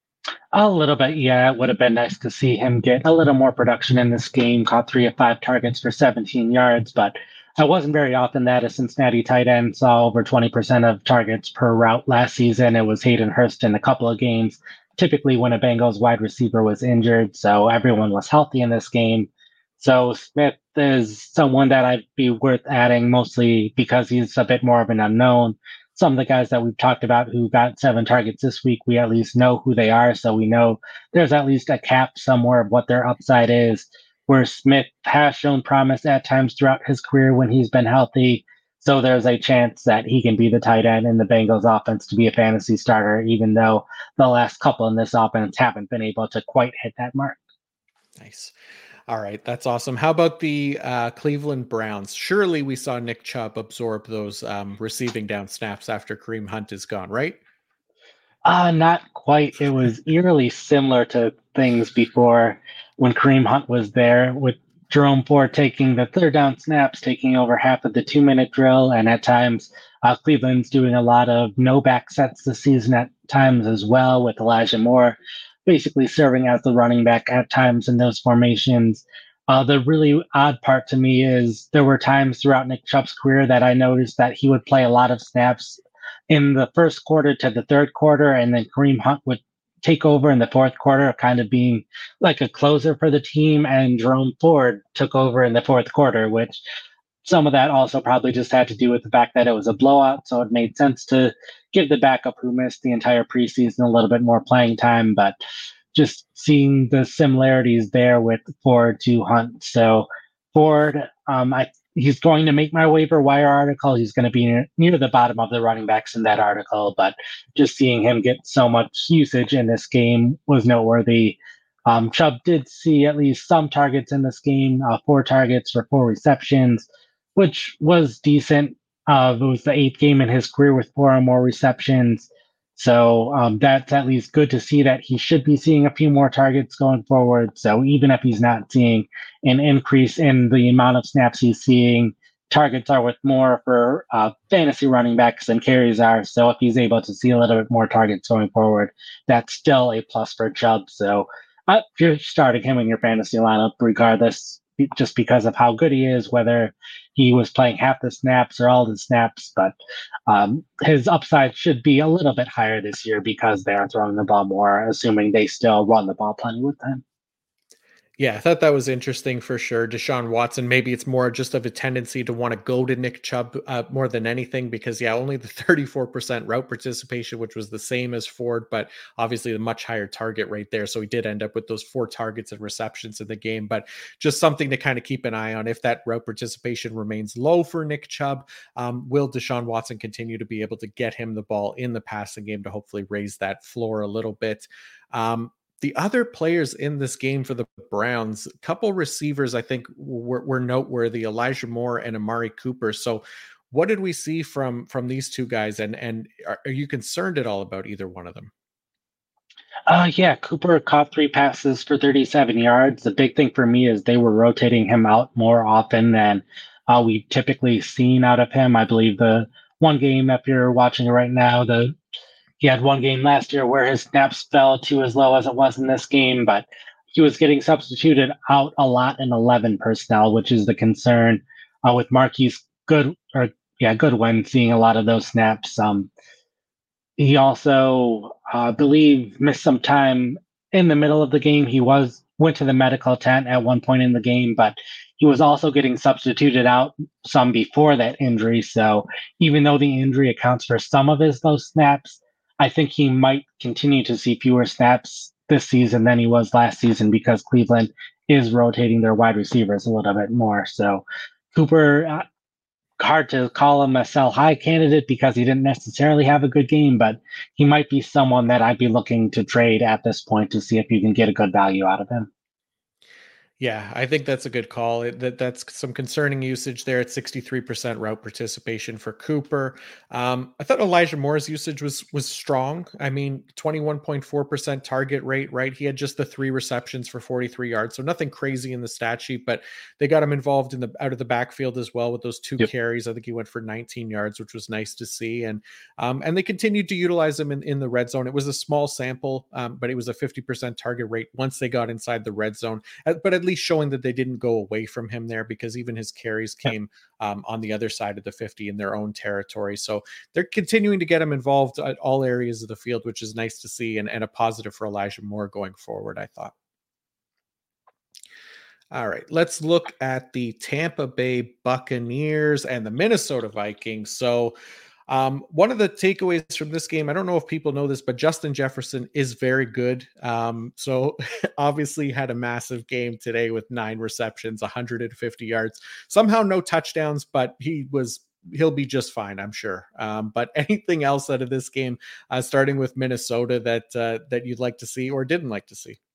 A little bit, yeah. It would have been nice to see him get a little more production in this game. Caught three of five targets for seventeen yards, but it wasn't very often that a Cincinnati tight end saw over twenty percent of targets per route last season. It was Hayden Hurst in a couple of games, typically when a Bengals wide receiver was injured, so everyone was healthy in this game. So Smith is someone that I'd be worth adding, mostly because he's a bit more of an unknown. Some of the guys that we've talked about who got seven targets this week, we at least know who they are, so we know there's at least a cap somewhere of what their upside is, where Smith has shown promise at times throughout his career when he's been healthy. So there's a chance that he can be the tight end in the Bengals offense to be a fantasy starter, even though the last couple in this offense haven't been able to quite hit that mark. Nice. All right, that's awesome. How about the uh, Cleveland Browns? Surely we saw Nick Chubb absorb those um, receiving down snaps after Kareem Hunt is gone, right? Uh, not quite. It was eerily similar to things before when Kareem Hunt was there, with Jerome Ford taking the third down snaps, taking over half of the two-minute drill, and at times uh, Cleveland's doing a lot of no-back sets this season at times as well, with Elijah Moore basically serving as the running back at times in those formations. Uh, the really odd part to me is there were times throughout Nick Chubb's career that I noticed that he would play a lot of snaps in the first quarter to the third quarter, and then Kareem Hunt would take over in the fourth quarter, kind of being like a closer for the team, and Jerome Ford took over in the fourth quarter, which some of that also probably just had to do with the fact that it was a blowout, so it made sense to give the backup who missed the entire preseason a little bit more playing time, but just seeing the similarities there with Ford to Hunt. So Ford, um, I he's going to make my waiver wire article. He's going to be near, near the bottom of the running backs in that article, but just seeing him get so much usage in this game was noteworthy. Um, Chubb did see at least some targets in this game, uh, four targets for four receptions, which was decent. Uh, it was the eighth game in his career with four or more receptions. So um, that's at least good to see that he should be seeing a few more targets going forward. So even if he's not seeing an increase in the amount of snaps he's seeing, targets are worth more for uh, fantasy running backs than carries are. So if he's able to see a little bit more targets going forward, that's still a plus for Chubb. So uh, if you're starting him in your fantasy lineup, regardless, just because of how good he is, whether he was playing half the snaps or all the snaps, but um, his upside should be a little bit higher this year because they are throwing the ball more, assuming they still run the ball plenty with them. Yeah, I thought that was interesting for sure. Deshaun Watson, maybe it's more just of a tendency to want to go to Nick Chubb uh, more than anything because, yeah, only the thirty-four percent route participation, which was the same as Ford, but obviously the much higher target rate there. So he did end up with those four targets and receptions in the game, but just something to kind of keep an eye on. If that route participation remains low for Nick Chubb, um, will Deshaun Watson continue to be able to get him the ball in the passing game to hopefully raise that floor a little bit? Um, The other players in this game for the Browns, a couple receivers I think were, were noteworthy, Elijah Moore and Amari Cooper. So what did we see from, from these two guys? And, and are, are you concerned at all about either one of them? Uh, yeah, Cooper caught three passes for thirty-seven yards. The big thing for me is they were rotating him out more often than uh, we've typically seen out of him. I believe the one game, if you're watching it right now, the He had one game last year where his snaps fell to as low as it was in this game, but he was getting substituted out a lot in eleven personnel, which is the concern uh, with Marquise Good or yeah Goodwin seeing a lot of those snaps. Um, he also, I uh, believe, missed some time in the middle of the game. He was went to the medical tent at one point in the game, but he was also getting substituted out some before that injury. So even though the injury accounts for some of his those snaps, I think he might continue to see fewer snaps this season than he was last season because Cleveland is rotating their wide receivers a little bit more. So Cooper, uh, hard to call him a sell high candidate because he didn't necessarily have a good game, but he might be someone that I'd be looking to trade at this point to see if you can get a good value out of him. Yeah, I think that's a good call. It, that that's some concerning usage there at sixty-three percent route participation for Cooper. Um, I thought Elijah Moore's usage was was strong. I mean, twenty-one point four percent target rate, right? He had just the three receptions for forty-three yards, so nothing crazy in the stat sheet, but they got him involved in the out of the backfield as well with those two Yep. carries. I think he went for nineteen yards, which was nice to see. And um, and they continued to utilize him in, in the red zone. It was a small sample, um, but it was a fifty percent target rate once they got inside the red zone. Uh, But at least showing that they didn't go away from him there, because even his carries Yep. came um, on the other side of the fifty in their own territory. So they're continuing to get him involved at all areas of the field, which is nice to see, and, and a positive for Elijah Moore going forward, I thought. All right, let's look at the Tampa Bay Buccaneers and the Minnesota Vikings. So, um, one of the takeaways from this game, I don't know if people know this, but Justin Jefferson is very good. Um, so, obviously, had a massive game today with nine receptions, one hundred fifty yards. Somehow, no touchdowns, but he was. He'll be just fine, I'm sure. Um, but anything else out of this game, uh, starting with Minnesota, that uh, that you'd like to see or didn't like to see?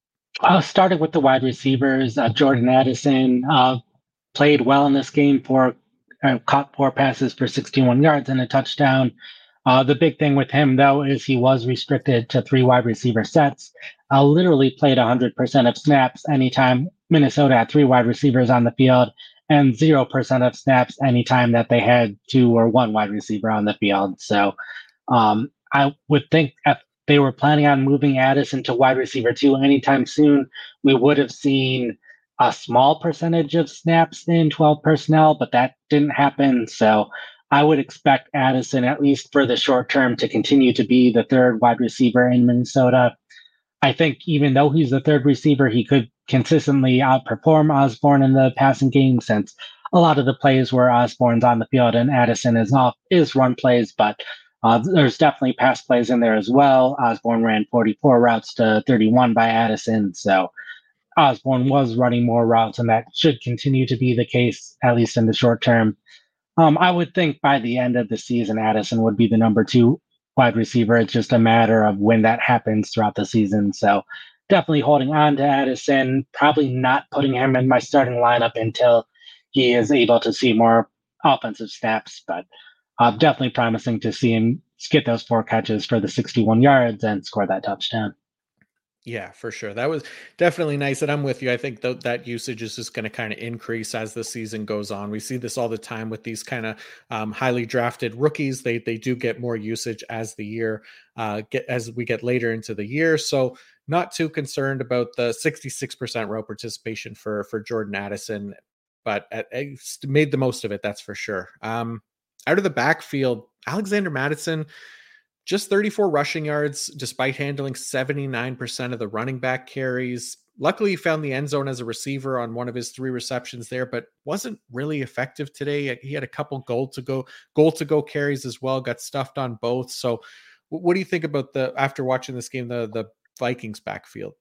Uh, starting with the wide receivers, uh, Jordan Addison uh, played well in this game for uh, caught four passes for sixty-one yards and a touchdown. Uh, the big thing with him, though, is he was restricted to three wide receiver sets. Uh, literally played one hundred percent of snaps anytime Minnesota had three wide receivers on the field, and zero percent of snaps anytime that they had two or one wide receiver on the field. So um, I would think if they were planning on moving Addison to wide receiver two anytime soon, we would have seen a small percentage of snaps in twelve personnel, but that didn't happen. So I would expect Addison, at least for the short term, to continue to be the third wide receiver in Minnesota. I think even though he's the third receiver, he could consistently outperform Osborne in the passing game, since a lot of the plays where Osborne's on the field and Addison is off is run plays, but uh, there's definitely pass plays in there as well. Osborne ran forty-four routes to thirty-one by Addison, so Osborne was running more routes, and that should continue to be the case, at least in the short term. Um, I would think by the end of the season, Addison would be the number two wide receiver. It's just a matter of when that happens throughout the season. So definitely holding on to Addison, probably not putting him in my starting lineup until he is able to see more offensive snaps, but uh, definitely promising to see him get those four catches for the sixty-one yards and score that touchdown. Yeah, for sure. That was definitely nice. And I'm with you. I think th- that usage is just going to kind of increase as the season goes on. We see this all the time with these kind of um, highly drafted rookies. They they do get more usage as the year uh, get as we get later into the year. So not too concerned about the sixty-six percent row participation for for Jordan Addison, but at, at, made the most of it. That's for sure. Um, out of the backfield, Alexander Mattison, just thirty-four rushing yards, despite handling seventy-nine percent of the running back carries. Luckily, he found the end zone as a receiver on one of his three receptions there, but wasn't really effective today. He had a couple goal to go, goal to go carries as well, got stuffed on both. So what do you think about the, after watching this game, the, the Vikings backfield?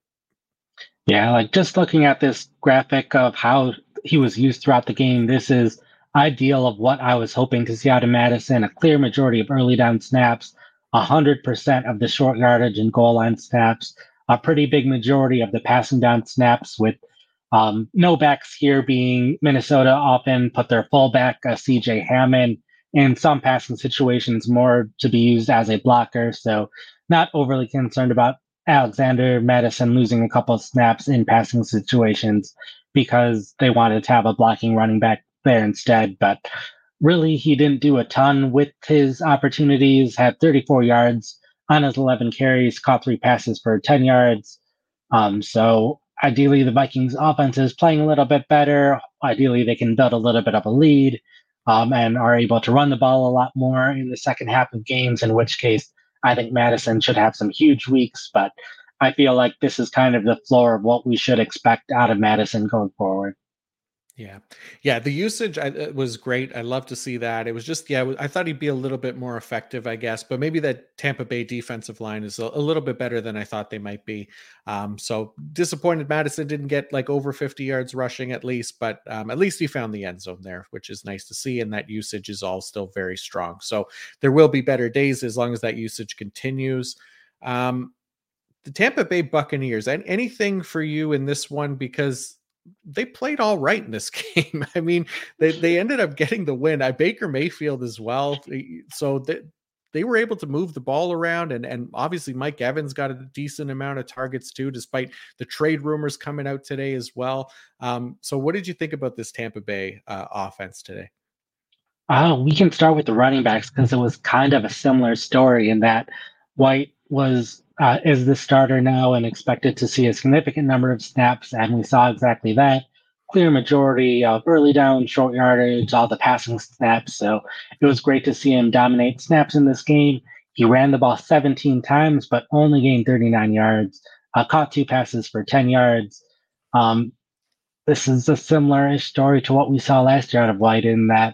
Yeah, like just looking at this graphic of how he was used throughout the game, this is ideal of what I was hoping to see out of Madison. A clear majority of early down snaps, one hundred percent of the short yardage and goal line snaps, a pretty big majority of the passing down snaps, with um, no backs here being Minnesota often put their fullback, uh, C J Hammond, in some passing situations more to be used as a blocker. So not overly concerned about Alexander Madison losing a couple of snaps in passing situations because they wanted to have a blocking running back there instead. But really, he didn't do a ton with his opportunities, had thirty-four yards on his eleven carries, caught three passes for ten yards. Um, so ideally, the Vikings offense is playing a little bit better. Ideally, they can build a little bit of a lead um, and are able to run the ball a lot more in the second half of games, in which case I think Madison should have some huge weeks. But I feel like this is kind of the floor of what we should expect out of Madison going forward. Yeah. Yeah. The usage I, it was great. I love to see that. It was just, yeah, I thought he'd be a little bit more effective, I guess, but maybe that Tampa Bay defensive line is a, a little bit better than I thought they might be. Um, so disappointed Madison didn't get like over fifty yards rushing at least, but um, at least he found the end zone there, which is nice to see. And that usage is all still very strong. So there will be better days as long as that usage continues. Um, the Tampa Bay Buccaneers, and anything for you in this one, because they played all right in this game. I mean, they, they ended up getting the win. I Baker Mayfield as well. So they, they were able to move the ball around, and, and obviously Mike Evans got a decent amount of targets too, despite the trade rumors coming out today as well. Um, so what did you think about this Tampa Bay uh, offense today? Uh, we can start with the running backs because it was kind of a similar story in that White was uh, is the starter now and expected to see a significant number of snaps, and we saw exactly that. Clear majority of early down, short yardage, all the passing snaps. So it was great to see him dominate snaps in this game. He ran the ball seventeen times, but only gained thirty-nine yards, uh, caught two passes for ten yards. Um, this is a similar-ish story to what we saw last year out of White in that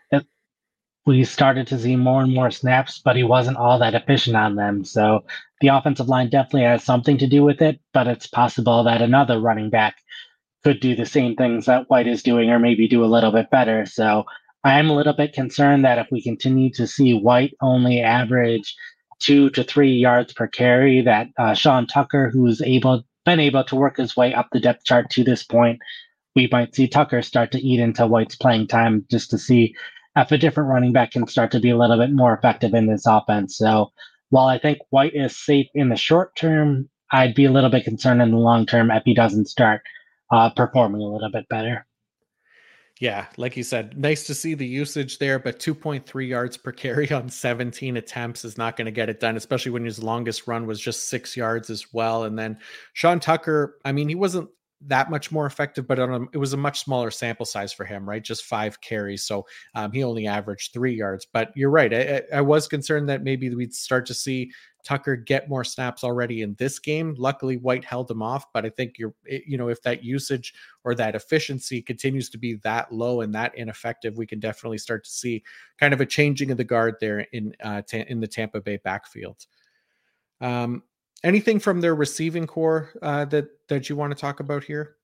we started to see more and more snaps, but he wasn't all that efficient on them. So the offensive line definitely has something to do with it, but it's possible that another running back could do the same things that White is doing or maybe do a little bit better. So I am a little bit concerned that if we continue to see White only average two to three yards per carry, that uh, Sean Tucker, who's able been able to work his way up the depth chart to this point, we might see Tucker start to eat into White's playing time just to see if a different running back can start to be a little bit more effective in this offense. So while I think White is safe in the short term, I'd be a little bit concerned in the long term if he doesn't start uh, performing a little bit better. Yeah, like you said, nice to see the usage there, but two point three yards per carry on seventeen attempts is not going to get it done, especially when his longest run was just six yards as well. And then Sean Tucker, I mean, he wasn't that much more effective, but on a, it was a much smaller sample size for him, right? Just five carries. So um, he only averaged three yards, but you're right. I, I was concerned that maybe we'd start to see Tucker get more snaps already in this game. Luckily White held him off, but I think you're, you know, if that usage or that efficiency continues to be that low and that ineffective, we can definitely start to see kind of a changing of the guard there in, uh, ta- in the Tampa Bay backfield. Um, Anything from their receiving core uh, that that you want to talk about here?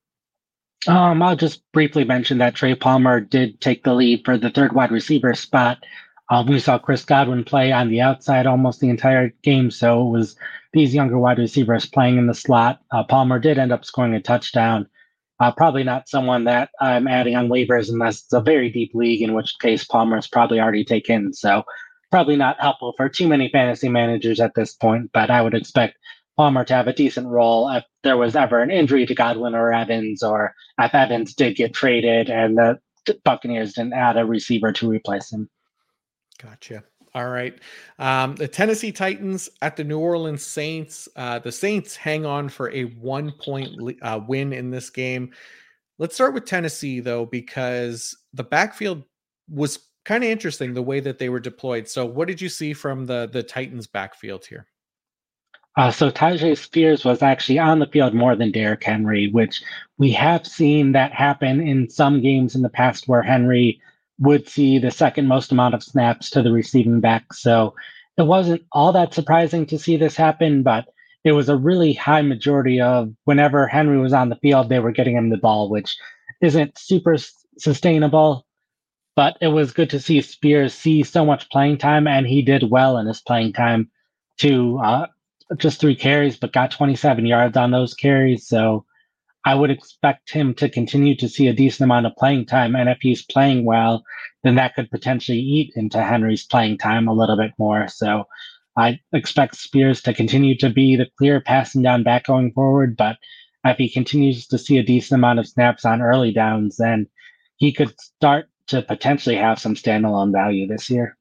Um, I'll just briefly mention that Trey Palmer did take the lead for the third wide receiver spot. Um, we saw Chris Godwin play on the outside almost the entire game, so it was these younger wide receivers playing in the slot. Uh, Palmer did end up scoring a touchdown. Uh, probably not someone that I'm adding on waivers unless it's a very deep league, in which case Palmer's probably already taken. So probably not helpful for too many fantasy managers at this point, but I would expect Palmer to have a decent role if there was ever an injury to Godwin or Evans, or if Evans did get traded and the Buccaneers didn't add a receiver to replace him. Gotcha. All right. Um, the Tennessee Titans at the New Orleans Saints. Uh, the Saints hang on for a one-point uh, win in this game. Let's start with Tennessee, though, because the backfield was kind of interesting the way that they were deployed. So what did you see from the, the Titans backfield here? Uh, so Tyjae Spears was actually on the field more than Derrick Henry, which we have seen that happen in some games in the past where Henry would see the second most amount of snaps to the receiving back. So it wasn't all that surprising to see this happen, but it was a really high majority of whenever Henry was on the field, they were getting him the ball, which isn't super sustainable. But it was good to see Spears see so much playing time, and he did well in his playing time to uh, just three carries, but got twenty-seven yards on those carries. So I would expect him to continue to see a decent amount of playing time. And if he's playing well, then that could potentially eat into Henry's playing time a little bit more. So I expect Spears to continue to be the clear passing down back going forward. But if he continues to see a decent amount of snaps on early downs, then he could start to potentially have some standalone value this year.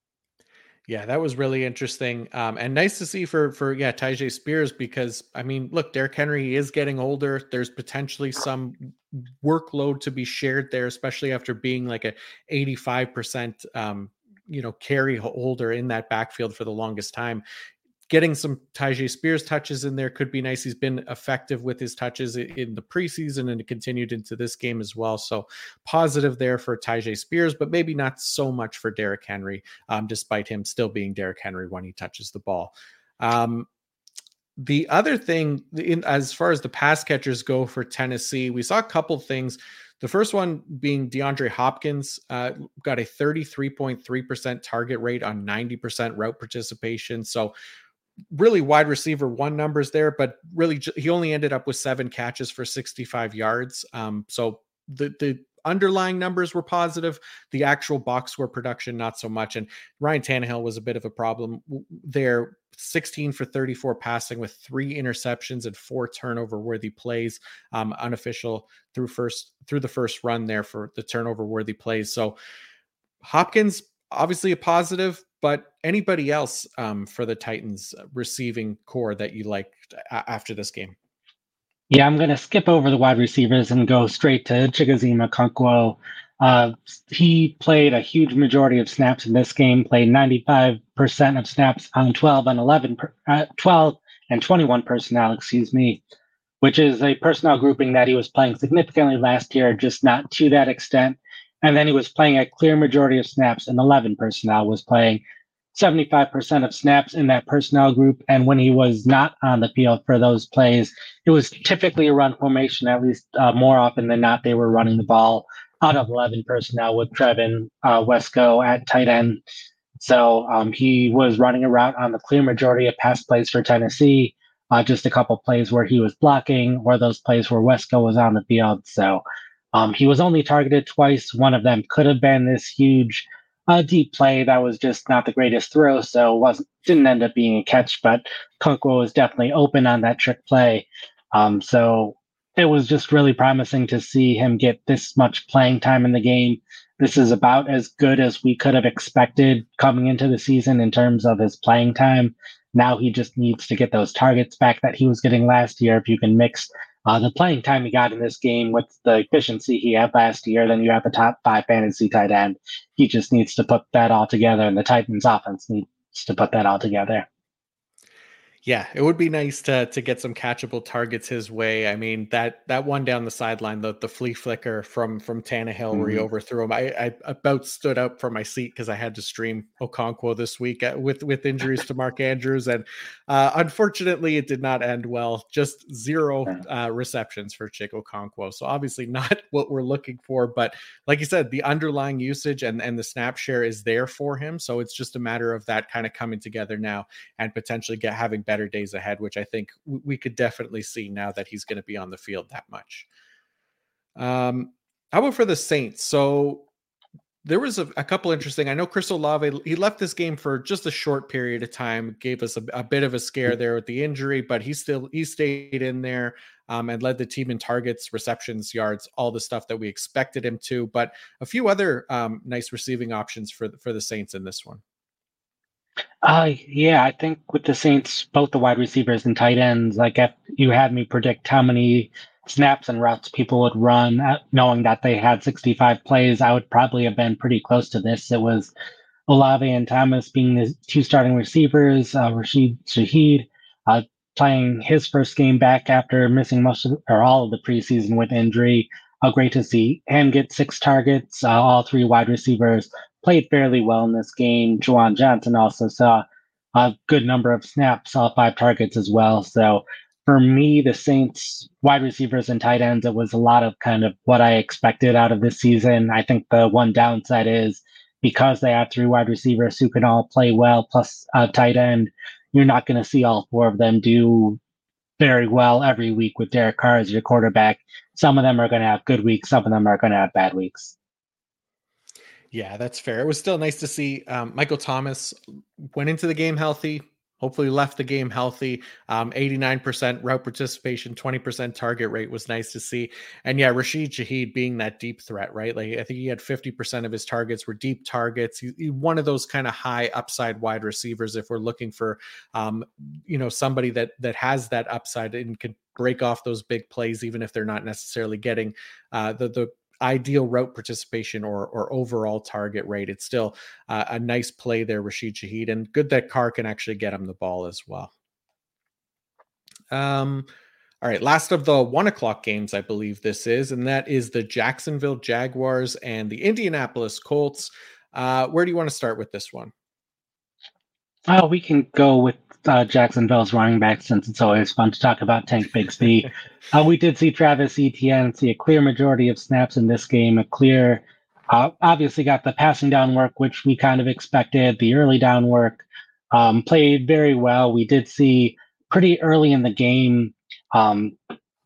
Yeah, that was really interesting. Um, and nice to see for, for yeah, Tyjae Spears, because I mean, look, Derrick Henry is getting older. There's potentially some workload to be shared there, especially after being like a eighty-five percent, um, you know, carry holder in that backfield for the longest time. Getting some Tyjae Spears touches in there could be nice. He's been effective with his touches in the preseason and it continued into this game as well. So positive there for Tyjae Spears, but maybe not so much for Derrick Henry, um, despite him still being Derrick Henry when he touches the ball. Um, the other thing, in, as far as the pass catchers go for Tennessee, we saw a couple things. The first one being DeAndre Hopkins, uh, got a thirty-three point three percent target rate on ninety percent route participation. So really wide receiver one numbers there, but really he only ended up with seven catches for sixty-five yards. Um, so the the underlying numbers were positive. The actual box score production, not so much. And Ryan Tannehill was a bit of a problem there. sixteen for thirty-four passing with three interceptions and four turnover worthy plays, um, unofficial through first through the first run there for the turnover worthy plays. So Hopkins, obviously a positive, but anybody else um, for the Titans receiving core that you liked a- after this game? Yeah, I'm going to skip over the wide receivers and go straight to Chigoziem Okonkwo. Uh, he played a huge majority of snaps in this game, played ninety-five percent of snaps on twelve and eleven, uh, twelve and twenty-one personnel, excuse me, which is a personnel grouping that he was playing significantly last year, just not to that extent. And then he was playing a clear majority of snaps, and eleven personnel was playing seventy-five percent of snaps in that personnel group. And when he was not on the field for those plays, it was typically a run formation, at least uh, more often than not, they were running the ball out of eleven personnel with Trevin uh, Wesco at tight end. So um, he was running a route on the clear majority of pass plays for Tennessee, uh, just a couple plays where he was blocking or those plays where Wesco was on the field. So um, he was only targeted twice. One of them could have been this huge a deep play that was just not the greatest throw, so wasn't didn't end up being a catch. But Okonkwo was definitely open on that trick play, um, so it was just really promising to see him get this much playing time in the game. This is about as good as we could have expected coming into the season in terms of his playing time. Now he just needs to get those targets back that he was getting last year. If you can mix Uh, the playing time he got in this game with the efficiency he had last year, then you have a top five fantasy tight end. He just needs to put that all together, and the Titans offense needs to put that all together. Yeah, it would be nice to to get some catchable targets his way. I mean, that that one down the sideline, the the flea flicker from from Tannehill mm-hmm. where he overthrew him, I, I about stood up from my seat because I had to stream Okonkwo this week with with injuries to Mark Andrews, and uh, unfortunately, it did not end well. Just zero uh, receptions for Chig Okonkwo. So obviously not what we're looking for. But like you said, the underlying usage and and the snap share is there for him. So it's just a matter of that kind of coming together now and potentially get having better better days ahead, which I think we could definitely see now that he's going to be on the field that much. Um, how about for the Saints? So there was a, a couple interesting, I know Chris Olave, he left this game for just a short period of time, gave us a, a bit of a scare there with the injury, but he still, he stayed in there um, and led the team in targets, receptions, yards, all the stuff that we expected him to, but a few other um, nice receiving options for, for the Saints in this one. Uh, yeah, I think with the Saints, both the wide receivers and tight ends, like if you had me predict how many snaps and routes people would run, uh, knowing that they had sixty-five plays, I would probably have been pretty close to this. It was Olave and Thomas being the two starting receivers, uh, Rashid Shaheed uh, playing his first game back after missing most of, or all of the preseason with injury. Uh, great to see him get six targets, uh, all three wide receivers played fairly well in this game. Juwan Johnson also saw a good number of snaps, all five targets as well. So for me, the Saints wide receivers and tight ends, it was a lot of kind of what I expected out of this season. I think the one downside is because they have three wide receivers who can all play well, plus a tight end, you're not going to see all four of them do very well every week with Derek Carr as your quarterback. Some of them are going to have good weeks. Some of them are going to have bad weeks. Yeah, that's fair. It was still nice to see um, Michael Thomas went into the game healthy, hopefully left the game healthy. Um, eighty-nine percent route participation, twenty percent target rate was nice to see. And yeah, Rashid Shaheed being that deep threat, right? Like I think he had fifty percent of his targets were deep targets. He, he, one of those kind of high upside wide receivers if we're looking for, um, you know, somebody that that has that upside and can break off those big plays, even if they're not necessarily getting uh, the the ideal route participation or or overall target rate. It's still uh, a nice play there, Rashid Shaheed, and good that Carr can actually get him the ball as well. Um, all right, last of the one o'clock games, I believe this is, and that is the Jacksonville Jaguars and the Indianapolis Colts. Uh, where do you want to start with this one? Oh, we can go with uh, Jacksonville's running back since it's always fun to talk about Tank Bigsby. uh, we did see Travis Etienne see a clear majority of snaps in this game, a clear, uh, obviously got the passing down work, which we kind of expected, the early down work, Um, played very well. We did see pretty early in the game, um,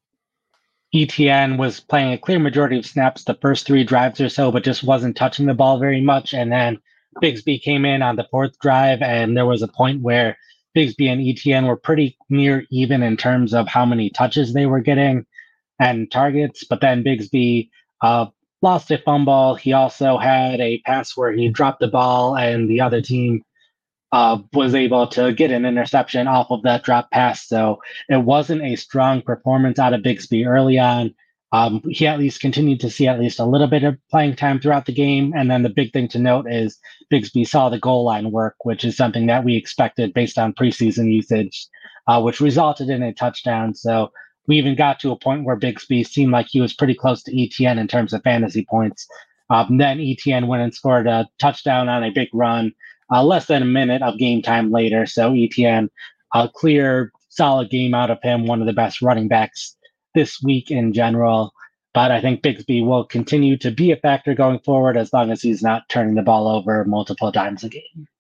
E T N was playing a clear majority of snaps the first three drives or so, but just wasn't touching the ball very much. And then Bigsby came in on the fourth drive, and there was a point where Bigsby and E T N were pretty near even in terms of how many touches they were getting and targets. But then Bigsby uh, lost a fumble. He also had a pass where he dropped the ball, and the other team uh, was able to get an interception off of that drop pass. So it wasn't a strong performance out of Bigsby early on. Um, he at least continued to see at least a little bit of playing time throughout the game. And then the big thing to note is Bigsby saw the goal line work, which is something that we expected based on preseason usage, uh, which resulted in a touchdown. So we even got to a point where Bigsby seemed like he was pretty close to E T N in terms of fantasy points. Um, then E T N went and scored a touchdown on a big run uh, less than a minute of game time later. So E T N, a clear, solid game out of him, one of the best running backs this week in general. But I think Bigsby will continue to be a factor going forward as long as he's not turning the ball over multiple times a game.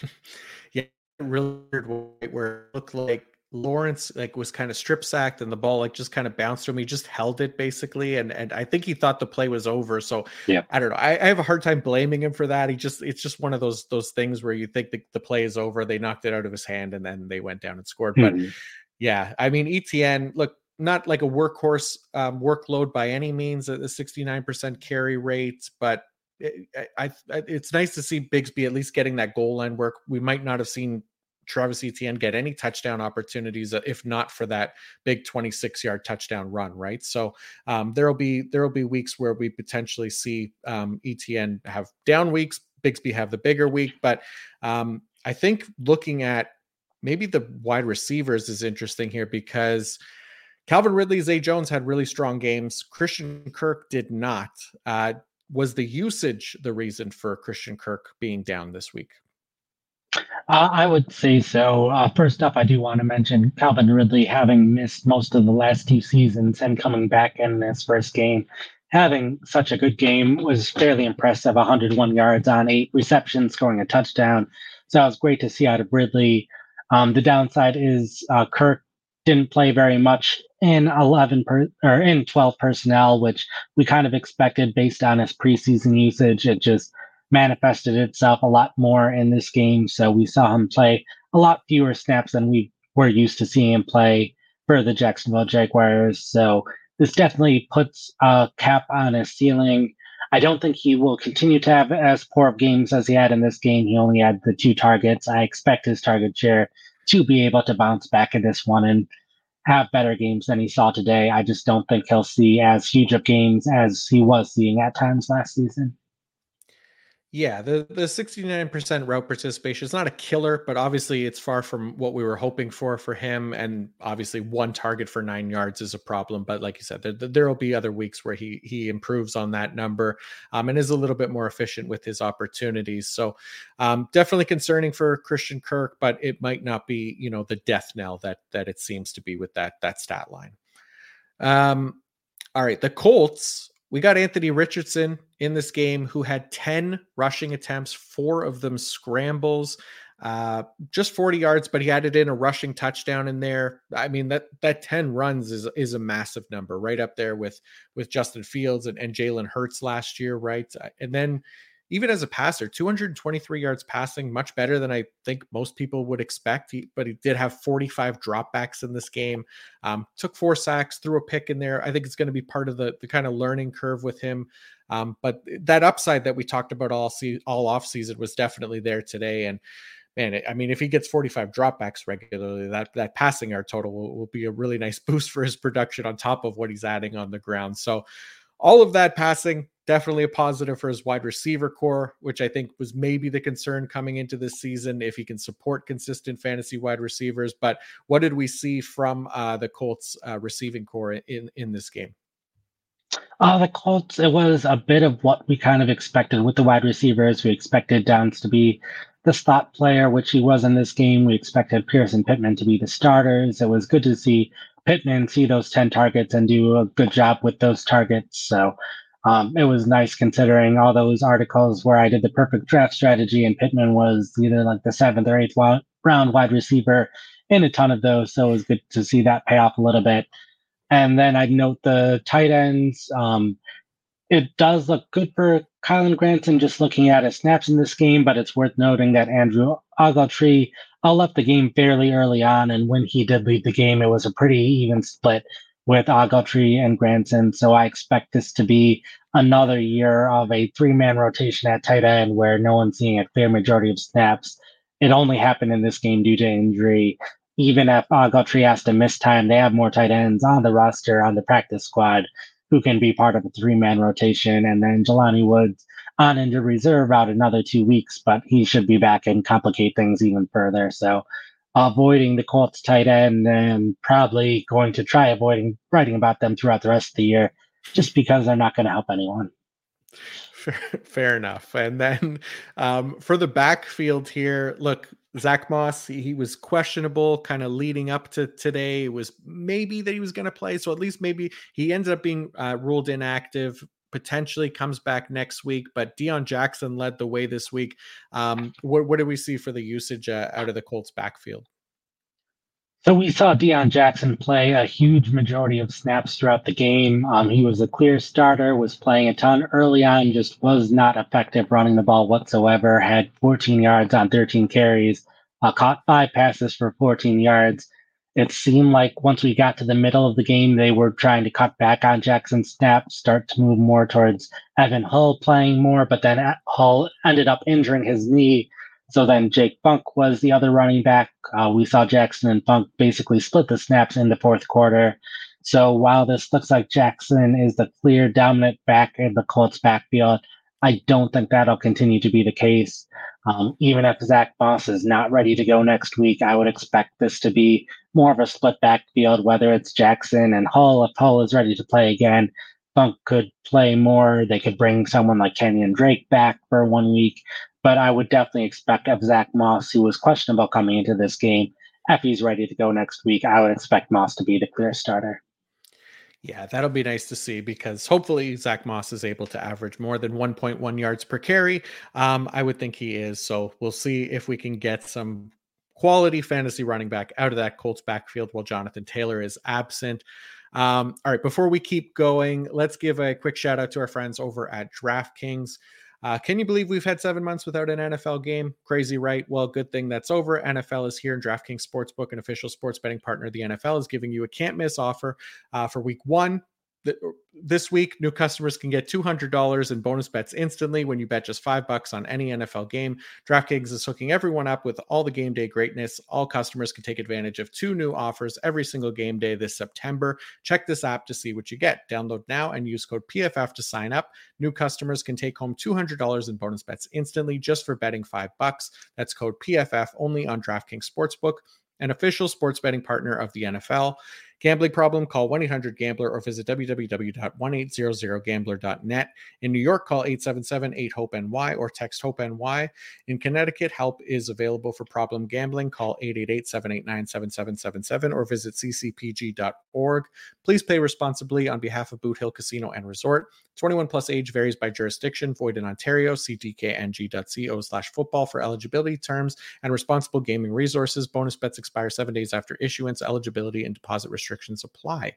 Yeah, really weird way where it looked like Lawrence like was kind of strip sacked and the ball like just kind of bounced to him. He just held it basically, and and I think he thought the play was over. So yeah, I don't know. I, I have a hard time blaming him for that. He just it's just one of those those things where you think the, the play is over. They knocked it out of his hand, and then they went down and scored. Mm-hmm. But yeah, I mean E T N, look, not like a workhorse um, workload by any means, a sixty-nine percent carry rate, but it, I, I, it's nice to see Bigsby at least getting that goal line work. We might not have seen Travis Etienne get any touchdown opportunities if not for that big twenty-six yard touchdown run, right? So um, there'll be there'll be weeks where we potentially see um, Etienne have down weeks, Bigsby have the bigger week, but um, I think looking at maybe the wide receivers is interesting here because Calvin Ridley, Zay Jones had really strong games. Christian Kirk did not. Uh, was the usage the reason for Christian Kirk being down this week? Uh, I would say so. Uh, first up, I do want to mention Calvin Ridley having missed most of the last two seasons and coming back in this first game. Having such a good game was fairly impressive. one hundred one yards on eight receptions, scoring a touchdown. So it was great to see out of Ridley. Um, the downside is uh, Kirk didn't play very much in eleven per, or in twelve personnel, which we kind of expected based on his preseason usage. It just manifested itself a lot more in this game. So we saw him play a lot fewer snaps than we were used to seeing him play for the Jacksonville Jaguars. So this definitely puts a cap on his ceiling. I don't think he will continue to have as poor of games as he had in this game. He only had the two targets. I expect his target share to be able to bounce back in this one and have better games than he saw today. I just don't think he'll see as huge of games as he was seeing at times last season. Yeah, the, the sixty-nine percent route participation is not a killer, but obviously it's far from what we were hoping for for him. And obviously one target for nine yards is a problem. But like you said, there, there will be other weeks where he he improves on that number um, and is a little bit more efficient with his opportunities. So um, definitely concerning for Christian Kirk, but it might not be, you know, the death knell that that it seems to be with that, that stat line. Um, all right, the Colts. We got Anthony Richardson in this game who had ten rushing attempts, four of them scrambles, uh, just forty yards, but he added in a rushing touchdown in there. I mean, that that ten runs is is a massive number, right up there with, with Justin Fields and, and Jalen Hurts last year, right? And then even as a passer, two hundred twenty-three yards passing, much better than I think most people would expect. He, but he did have forty-five dropbacks in this game, um, took four sacks, threw a pick in there. I think it's going to be part of the, the kind of learning curve with him. Um, but that upside that we talked about all, se- all off season was definitely there today. And man, it, I mean, if he gets forty-five dropbacks regularly, that, that passing yard total will, will be a really nice boost for his production on top of what he's adding on the ground. So all of that passing, definitely a positive for his wide receiver core, which I think was maybe the concern coming into this season, if he can support consistent fantasy wide receivers. But what did we see from uh, the Colts uh, receiving core in, in this game? Uh, the Colts, it was a bit of what we kind of expected with the wide receivers. We expected Downs to be the slot player, which he was in this game. We expected Pierce and Pittman to be the starters. It was good to see Pittman see those ten targets and do a good job with those targets. So Um, it was nice considering all those articles where I did the perfect draft strategy and Pittman was either like the seventh or eighth round wide receiver in a ton of those. So it was good to see that pay off a little bit. And then I'd note the tight ends. Um, it does look good for Kylen Granson just looking at his snaps in this game, but it's worth noting that Andrew Ogletree uh, left the game fairly early on. And when he did leave the game, it was a pretty even split with Ogletree and Granson. So I expect this to be another year of a three-man rotation at tight end where no one's seeing a fair majority of snaps. It only happened in this game due to injury. Even if Ogletree has to miss time, they have more tight ends on the roster, on the practice squad, who can be part of a three-man rotation. And then Jelani Woods on injured reserve out another two weeks, but he should be back and complicate things even further. So avoiding the Colts tight end and probably going to try avoiding writing about them throughout the rest of the year, just because they're not going to help anyone. Fair, fair enough. And then um, for the backfield here, look, Zach Moss, he, he was questionable kind of leading up to today. It was maybe that he was going to play. So at least maybe he ended up being uh, ruled inactive, potentially comes back next week. But Deion Jackson led the way this week. Um, what, what do we see for the usage uh, out of the Colts backfield? So we saw Deion Jackson play a huge majority of snaps throughout the game. Um, he was a clear starter, was playing a ton early on, just was not effective running the ball whatsoever, had fourteen yards on thirteen carries, uh, caught five passes for fourteen yards. It seemed like once we got to the middle of the game, they were trying to cut back on Jackson's snaps, start to move more towards Evan Hull playing more, but then Hull ended up injuring his knee. So then Jake Funk was the other running back. Uh, we saw Jackson and Funk basically split the snaps in the fourth quarter. So while this looks like Jackson is the clear dominant back in the Colts backfield, I don't think that'll continue to be the case. Um, even if Zach Moss is not ready to go next week, I would expect this to be more of a split backfield, whether it's Jackson and Hull. If Hull is ready to play again, Funk could play more. They could bring someone like Kenyon Drake back for one week. But I would definitely expect if Zach Moss, who was questionable coming into this game, if he's ready to go next week, I would expect Moss to be the clear starter. Yeah, that'll be nice to see because hopefully Zach Moss is able to average more than one point one yards per carry. Um, I would think he is. So we'll see if we can get some quality fantasy running back out of that Colts backfield while Jonathan Taylor is absent. Um, all right, before we keep going, let's give a quick shout out to our friends over at DraftKings. Uh, can you believe we've had seven months without an N F L game? Crazy, right? Well, good thing that's over. N F L is here, and DraftKings Sportsbook, an official sports betting partner of the N F L, is giving you a can't-miss offer uh, for week one. This week, new customers can get two hundred dollars in bonus bets instantly when you bet just five bucks on any N F L game. DraftKings is hooking everyone up with all the game day greatness. All customers can take advantage of two new offers every single game day this September. Check this app to see what you get. Download now and use code P F F to sign up. New customers can take home two hundred dollars in bonus bets instantly just for betting five bucks. That's code P F F only on DraftKings Sportsbook, an official sports betting partner of the N F L. Gambling problem? Call one eight hundred gambler or visit w w w dot one eight hundred gambler dot net. In New York, call eight seven seven eight hope N Y or text HOPE-NY. In Connecticut, help is available for problem gambling. Call eight eight eight, seven eight nine, seven seven seven seven or visit c c p g dot org. Please play responsibly on behalf of Boot Hill Casino and Resort. twenty-one plus age varies by jurisdiction. Void in Ontario. See d k n g dot co slash football for eligibility terms and responsible gaming resources. Bonus bets expire seven days after issuance. Eligibility and deposit restrictions apply.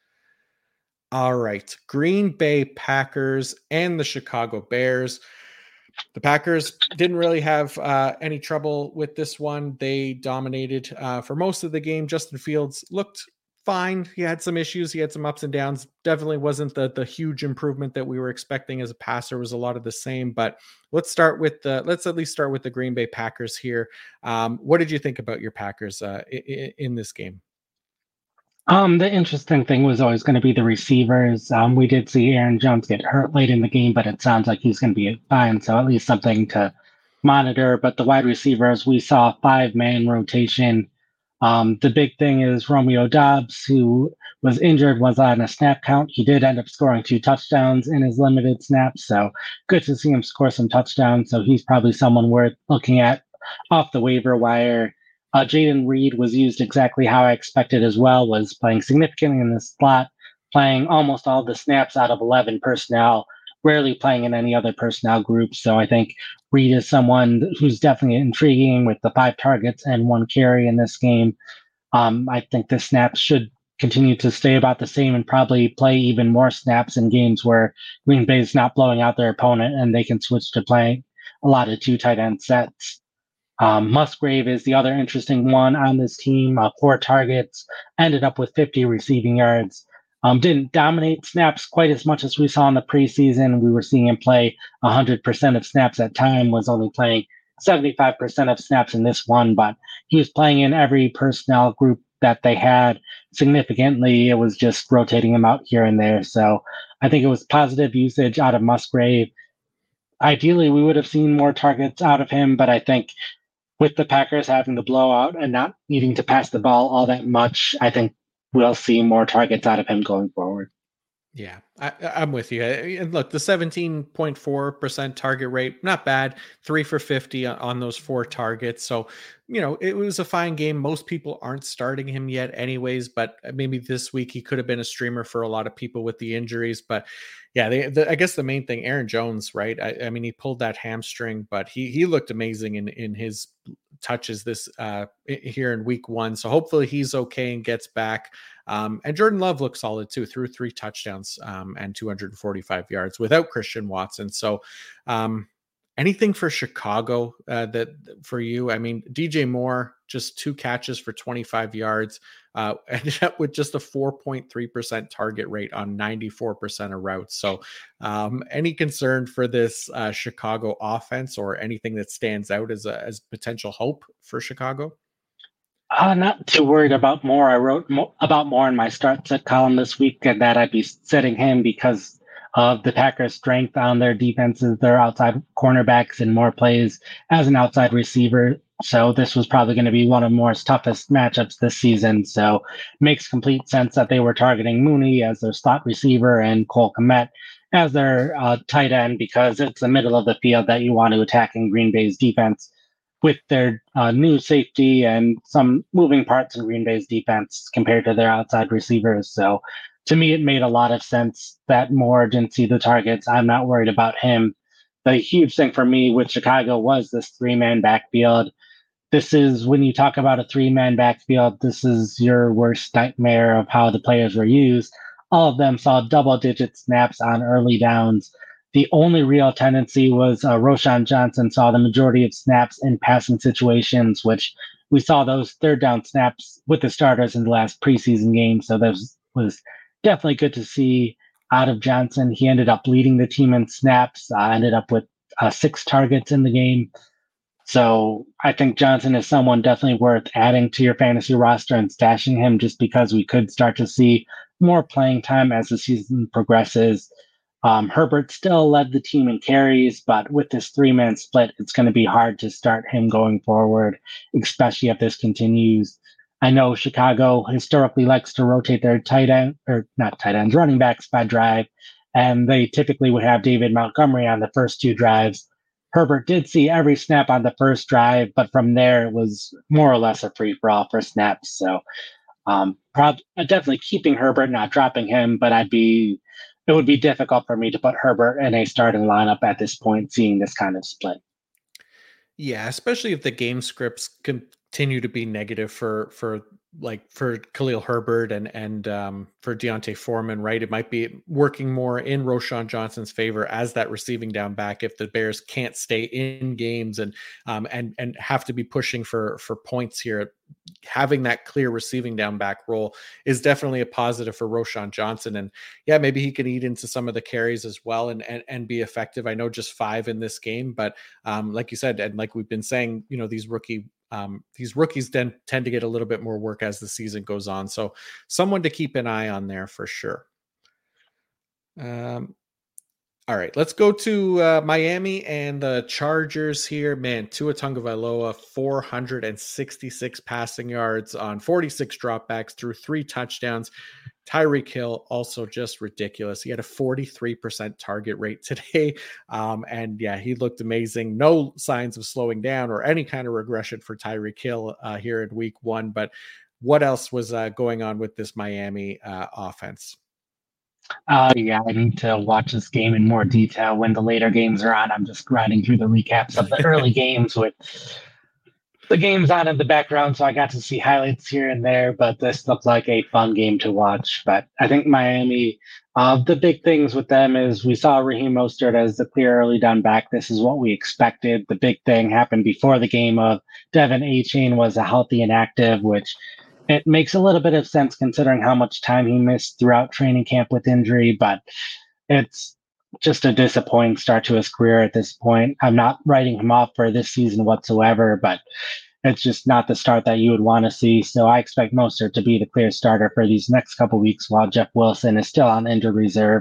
All right. Green Bay Packers and the Chicago Bears. The Packers didn't really have uh, any trouble with this one. They dominated uh, for most of the game. Justin Fields looked fine. He had some issues. He had some ups and downs. Definitely wasn't the, the huge improvement that we were expecting as a passer. It was a lot of the same, but let's start with the, let's at least start with the Green Bay Packers here. Um, what did you think about your Packers uh, in, in this game? Um, the interesting thing was always going to be the receivers. Um, we did see Aaron Jones get hurt late in the game, but it sounds like he's going to be fine. So at least something to monitor. But the wide receivers, we saw five-man rotation. Um, the big thing is Romeo Doubs, who was injured, was on a snap count. He did end up scoring two touchdowns in his limited snaps. So good to see him score some touchdowns. So he's probably someone worth looking at off the waiver wire. Uh, Jaden Reed was used exactly how I expected as well, was playing significantly in the slot, playing almost all the snaps out of eleven personnel. rarely playing in any other personnel group. So I think Reed is someone who's definitely intriguing with the five targets and one carry in this game. Um, I think the snaps should continue to stay about the same and probably play even more snaps in games where Green Bay is not blowing out their opponent and they can switch to playing a lot of two tight end sets. Um, Musgrave is the other interesting one on this team. Uh, four targets, ended up with fifty receiving yards. Um, didn't dominate snaps quite as much as we saw in the preseason. We were seeing him play one hundred percent of snaps at time, was only playing seventy-five percent of snaps in this one, but he was playing in every personnel group that they had significantly. It was just rotating him out here and there. So I think it was positive usage out of Musgrave. Ideally, we would have seen more targets out of him, but I think with the Packers having the blowout and not needing to pass the ball all that much, I think we'll see more targets out of him going forward. Yeah, I, I'm with you. And look, the seventeen point four percent target rate, not bad. Three for fifty on those four targets. So, you know, it was a fine game. Most people aren't starting him yet anyways, but maybe this week he could have been a streamer for a lot of people with the injuries. But yeah, they, the, I guess the main thing, Aaron Jones, right? I, I mean, he pulled that hamstring, but he he looked amazing in, in his touches this uh, here in week one. So hopefully he's okay and gets back. Um, and Jordan Love looks solid too, threw three touchdowns um, and two hundred forty-five yards without Christian Watson. So um, anything for Chicago uh, that for you? I mean, D J Moore, just two catches for twenty-five yards, uh, ended up with just a four point three percent target rate on ninety-four percent of routes. So um, any concern for this uh, Chicago offense or anything that stands out as a as potential hope for Chicago? Uh, not too worried about Moore. I wrote mo- about Moore in my start set column this week, and that I'd be setting him because of the Packers' strength on their defenses, their outside cornerbacks, and more plays as an outside receiver. So this was probably going to be one of Moore's toughest matchups this season. So it makes complete sense that they were targeting Mooney as their slot receiver and Cole Kmet as their uh, tight end, because it's the middle of the field that you want to attack in Green Bay's defense, with their uh, new safety and some moving parts in Green Bay's defense compared to their outside receivers. So to me, it made a lot of sense that Moore didn't see the targets. I'm not worried about him. The huge thing for me with Chicago was this three-man backfield. This is, when you talk about a three-man backfield, this is your worst nightmare of how the players were used. All of them saw double-digit snaps on early downs. The only real tendency was uh, Roschon Johnson saw the majority of snaps in passing situations, which we saw those third down snaps with the starters in the last preseason game. So that was, was definitely good to see out of Johnson. He ended up leading the team in snaps, uh, ended up with uh, six targets in the game. So I think Johnson is someone definitely worth adding to your fantasy roster and stashing him, just because we could start to see more playing time as the season progresses. Um, Herbert still led the team in carries, but with this three-man split, it's going to be hard to start him going forward, especially if this continues. I know Chicago historically likes to rotate their tight end, or not tight ends, running backs by drive, and they typically would have David Montgomery on the first two drives. Herbert did see every snap on the first drive, but from there it was more or less a free-for-all for snaps. So um, prob- definitely keeping Herbert, not dropping him, but I'd be it would be difficult for me to put Herbert in a starting lineup at this point, seeing this kind of split. Yeah, especially if the game scripts continue to be negative for for like for Khalil Herbert and and um, for Deontay Foreman, right? It might be working more in Roschon Johnson's favor as that receiving down back if the Bears can't stay in games and um, and and have to be pushing for for points here. Having that clear receiving down back role is definitely a positive for Roschon Johnson. And yeah, maybe he can eat into some of the carries as well and, and, and be effective. I know just five in this game, but um, like you said, and like we've been saying, you know, these rookie, um, these rookies then tend to get a little bit more work as the season goes on. So someone to keep an eye on there for sure. Um, All right, let's go to uh, Miami and the Chargers here. Man, Tua Tagovailoa, four hundred sixty-six passing yards on forty-six dropbacks, threw three touchdowns. Tyreek Hill, also just ridiculous. He had a forty-three percent target rate today. Um, and yeah, he looked amazing. No signs of slowing down or any kind of regression for Tyreek Hill uh, here in week one. But what else was uh, going on with this Miami uh, offense? Uh, yeah, I need to watch this game in more detail. When the later games are on, I'm just grinding through the recaps of the early games with the games on in the background, so I got to see highlights here and there, but this looked like a fun game to watch. But I think Miami, uh, the big things with them is we saw Raheem Mostert as the clear early down back. This is what we expected. The big thing happened before the game of Devin Achane was a healthy and active, which it makes a little bit of sense considering how much time he missed throughout training camp with injury, but it's just a disappointing start to his career at this point. I'm not writing him off for this season whatsoever, but it's just not the start that you would want to see. So I expect Mostert to be the clear starter for these next couple weeks while Jeff Wilson is still on injured reserve.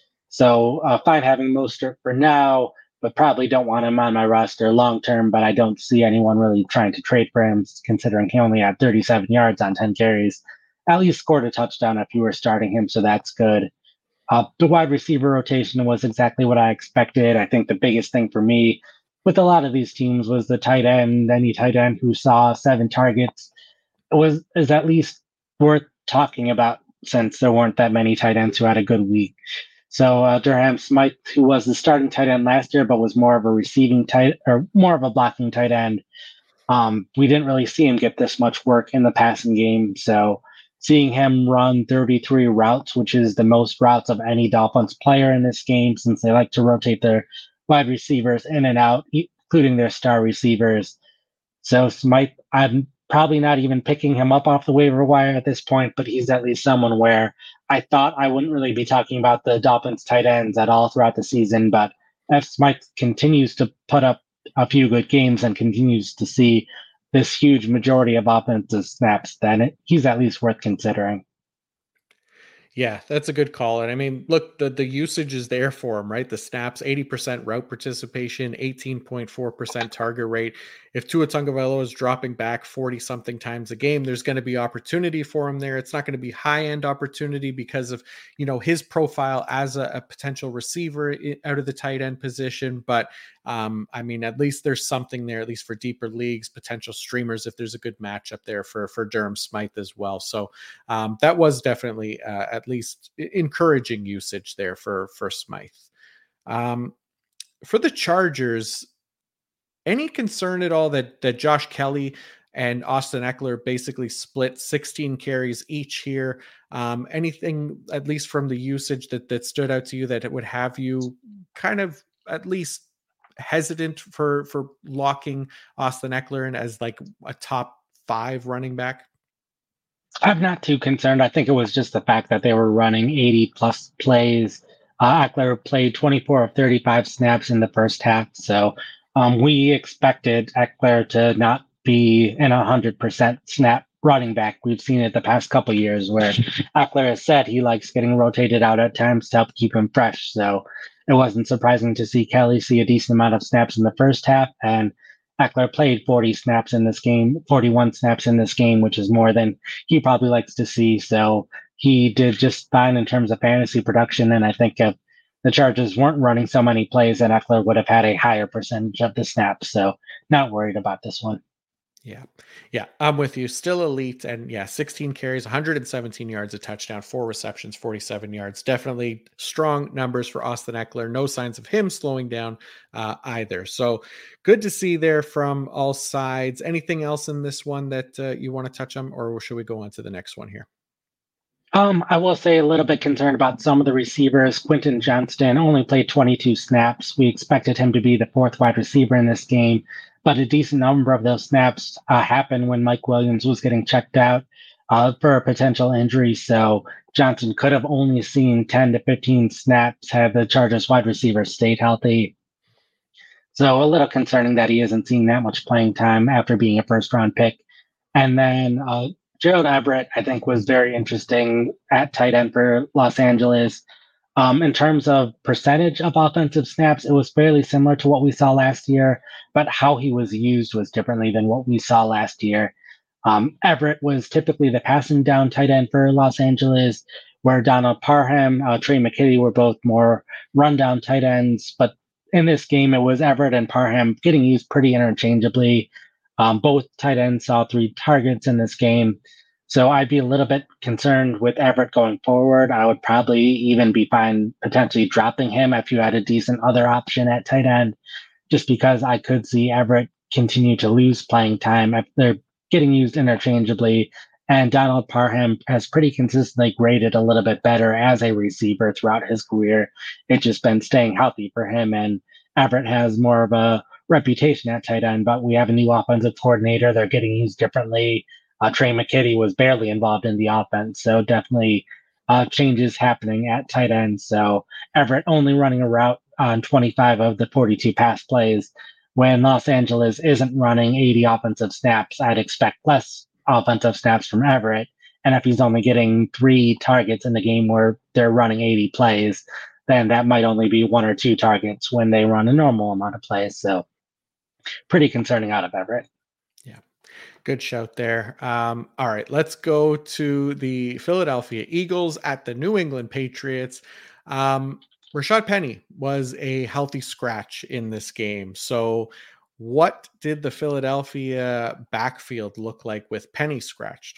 So uh, fine having Mostert for now, but probably don't want him on my roster long term. But I don't see anyone really trying to trade for him, considering he only had thirty-seven yards on ten carries. At least scored a touchdown if you were starting him, so that's good. Uh, the wide receiver rotation was exactly what I expected. I think the biggest thing for me with a lot of these teams was the tight end. Any tight end who saw seven targets was is at least worth talking about, since there weren't that many tight ends who had a good week. So uh, Durham Smythe, who was the starting tight end last year, but was more of a receiving tight or more of a blocking tight end, um, we didn't really see him get this much work in the passing game. So seeing him run thirty-three routes, which is the most routes of any Dolphins player in this game, since they like to rotate their wide receivers in and out, including their star receivers. So Smythe, I'm probably not even picking him up off the waiver wire at this point, but he's at least someone where I thought I wouldn't really be talking about the Dolphins tight ends at all throughout the season. But if Smythe continues to put up a few good games and continues to see this huge majority of offensive snaps, then it, he's at least worth considering. Yeah, that's a good call. And I mean, look, the, the usage is there for him, right? The snaps, eighty percent route participation, eighteen point four percent target rate. If Tua Tagovailoa is dropping back forty something times a game, there's going to be opportunity for him there. It's not going to be high end opportunity because of, you know, his profile as a, a potential receiver out of the tight end position. But um, I mean, at least there's something there, at least for deeper leagues, potential streamers, if there's a good matchup there for, for Durham Smythe as well. So um, that was definitely uh, at least encouraging usage there for, for Smythe. Um, for the Chargers, any concern at all that, that Josh Kelly and Austin Eckler basically split sixteen carries each here? Um, anything, at least from the usage, that, that stood out to you that it would have you kind of at least hesitant for, for locking Austin Eckler in as like a top five running back? I'm not too concerned. I think it was just the fact that they were running eighty plus plays. Uh, Eckler played twenty-four of thirty-five snaps in the first half. So um, we expected Eckler to not be in a one hundred percent snap running back. We've seen it the past couple years where Eckler has said he likes getting rotated out at times to help keep him fresh. So it wasn't surprising to see Kelly see a decent amount of snaps in the first half, and Eckler played forty snaps in this game, forty-one snaps in this game, which is more than he probably likes to see. So he did just fine in terms of fantasy production. And I think if the Chargers weren't running so many plays, then Eckler would have had a higher percentage of the snaps. So not worried about this one. Yeah. Yeah. I'm with you. Still elite. And yeah, sixteen carries, one hundred seventeen yards, a touchdown, four receptions, forty-seven yards. Definitely strong numbers for Austin Eckler. No signs of him slowing down uh, either. So good to see there from all sides. Anything else in this one that uh, you want to touch on, or should we go on to the next one here? Um, I will say a little bit concerned about some of the receivers. Quentin Johnston only played twenty-two snaps. We expected him to be the fourth wide receiver in this game, but a decent number of those snaps uh, happened when Mike Williams was getting checked out uh, for a potential injury. So Johnson could have only seen ten to fifteen snaps had the Chargers wide receiver stayed healthy. So a little concerning that he isn't seeing that much playing time after being a first round pick. And then uh, Gerald Everett, I think, was very interesting at tight end for Los Angeles. Um, in terms of percentage of offensive snaps, it was fairly similar to what we saw last year, but how he was used was differently than what we saw last year. Um, Everett was typically the passing down tight end for Los Angeles, where Donald Parham, uh, Trey McKitty were both more rundown tight ends. But in this game, it was Everett and Parham getting used pretty interchangeably. Um, both tight ends saw three targets in this game. So I'd be a little bit concerned with Everett going forward. I would probably even be fine potentially dropping him if you had a decent other option at tight end, just because I could see Everett continue to lose playing time if they're getting used interchangeably. And Donald Parham has pretty consistently graded a little bit better as a receiver throughout his career. It's just been staying healthy for him. And Everett has more of a reputation at tight end, but we have a new offensive coordinator. They're getting used differently. Uh, Trey McKitty was barely involved in the offense, so definitely uh, changes happening at tight end. So Everett only running a route on twenty-five of the forty-two pass plays. When Los Angeles isn't running eighty offensive snaps, I'd expect less offensive snaps from Everett. And if he's only getting three targets in the game where they're running eighty plays, then that might only be one or two targets when they run a normal amount of plays. So pretty concerning out of Everett. Yeah, good shout there. Um, all right, let's go to the Philadelphia Eagles at the New England Patriots. Um, Rashad Penny was a healthy scratch in this game. So what did the Philadelphia backfield look like with Penny scratched?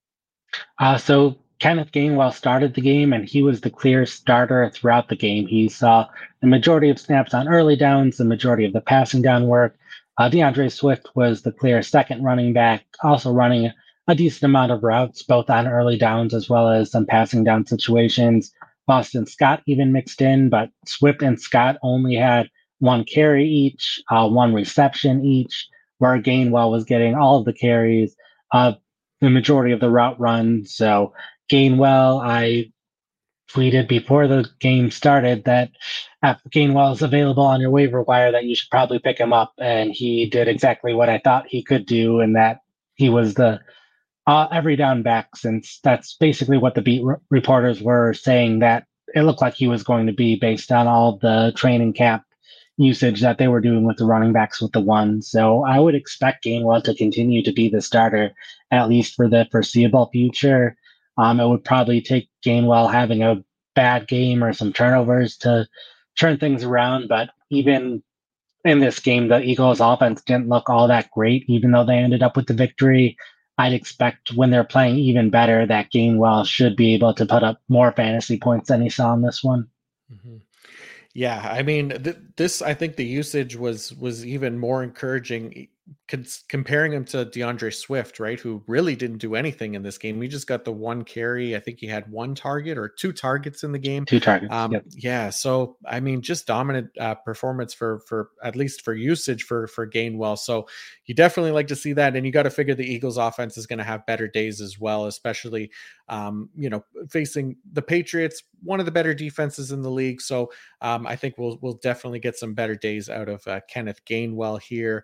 Uh, so Kenneth Gainwell started the game, and he was the clear starter throughout the game. He saw the majority of snaps on early downs, the majority of the passing down work. Uh, DeAndre Swift was the clear second running back, also running a decent amount of routes, both on early downs as well as some passing down situations. Boston Scott even mixed in, but Swift and Scott only had one carry each, uh, one reception each, where Gainwell was getting all of the carries, uh, the majority of the route runs. So Gainwell, I tweeted before the game started that if Gainwell is available on your waiver wire, that you should probably pick him up. And he did exactly what I thought he could do, and that he was the uh, every down back, since that's basically what the beat re- reporters were saying, that it looked like he was going to be based on all the training camp usage that they were doing with the running backs with the one. So I would expect Gainwell to continue to be the starter, at least for the foreseeable future. Um, it would probably take Gainwell having a bad game or some turnovers to turn things around. But even in this game, the Eagles offense didn't look all that great, even though they ended up with the victory. I'd expect when they're playing even better that Gainwell should be able to put up more fantasy points than he saw in this one. Mm-hmm. Yeah, I mean, th- this, I think the usage was was even more encouraging, c- comparing him to DeAndre Swift, right, who really didn't do anything in this game. He just got the one carry. I think he had one target or two targets in the game. Two targets. Um, yep. Yeah, so I mean, just dominant uh, performance for for at least for usage for for Gainwell. So you definitely like to see that, and you got to figure the Eagles' offense is going to have better days as well, especially um, you know, facing the Patriots, one of the better defenses in the league. So um, I think we'll we'll definitely get some better days out of uh, Kenneth Gainwell here.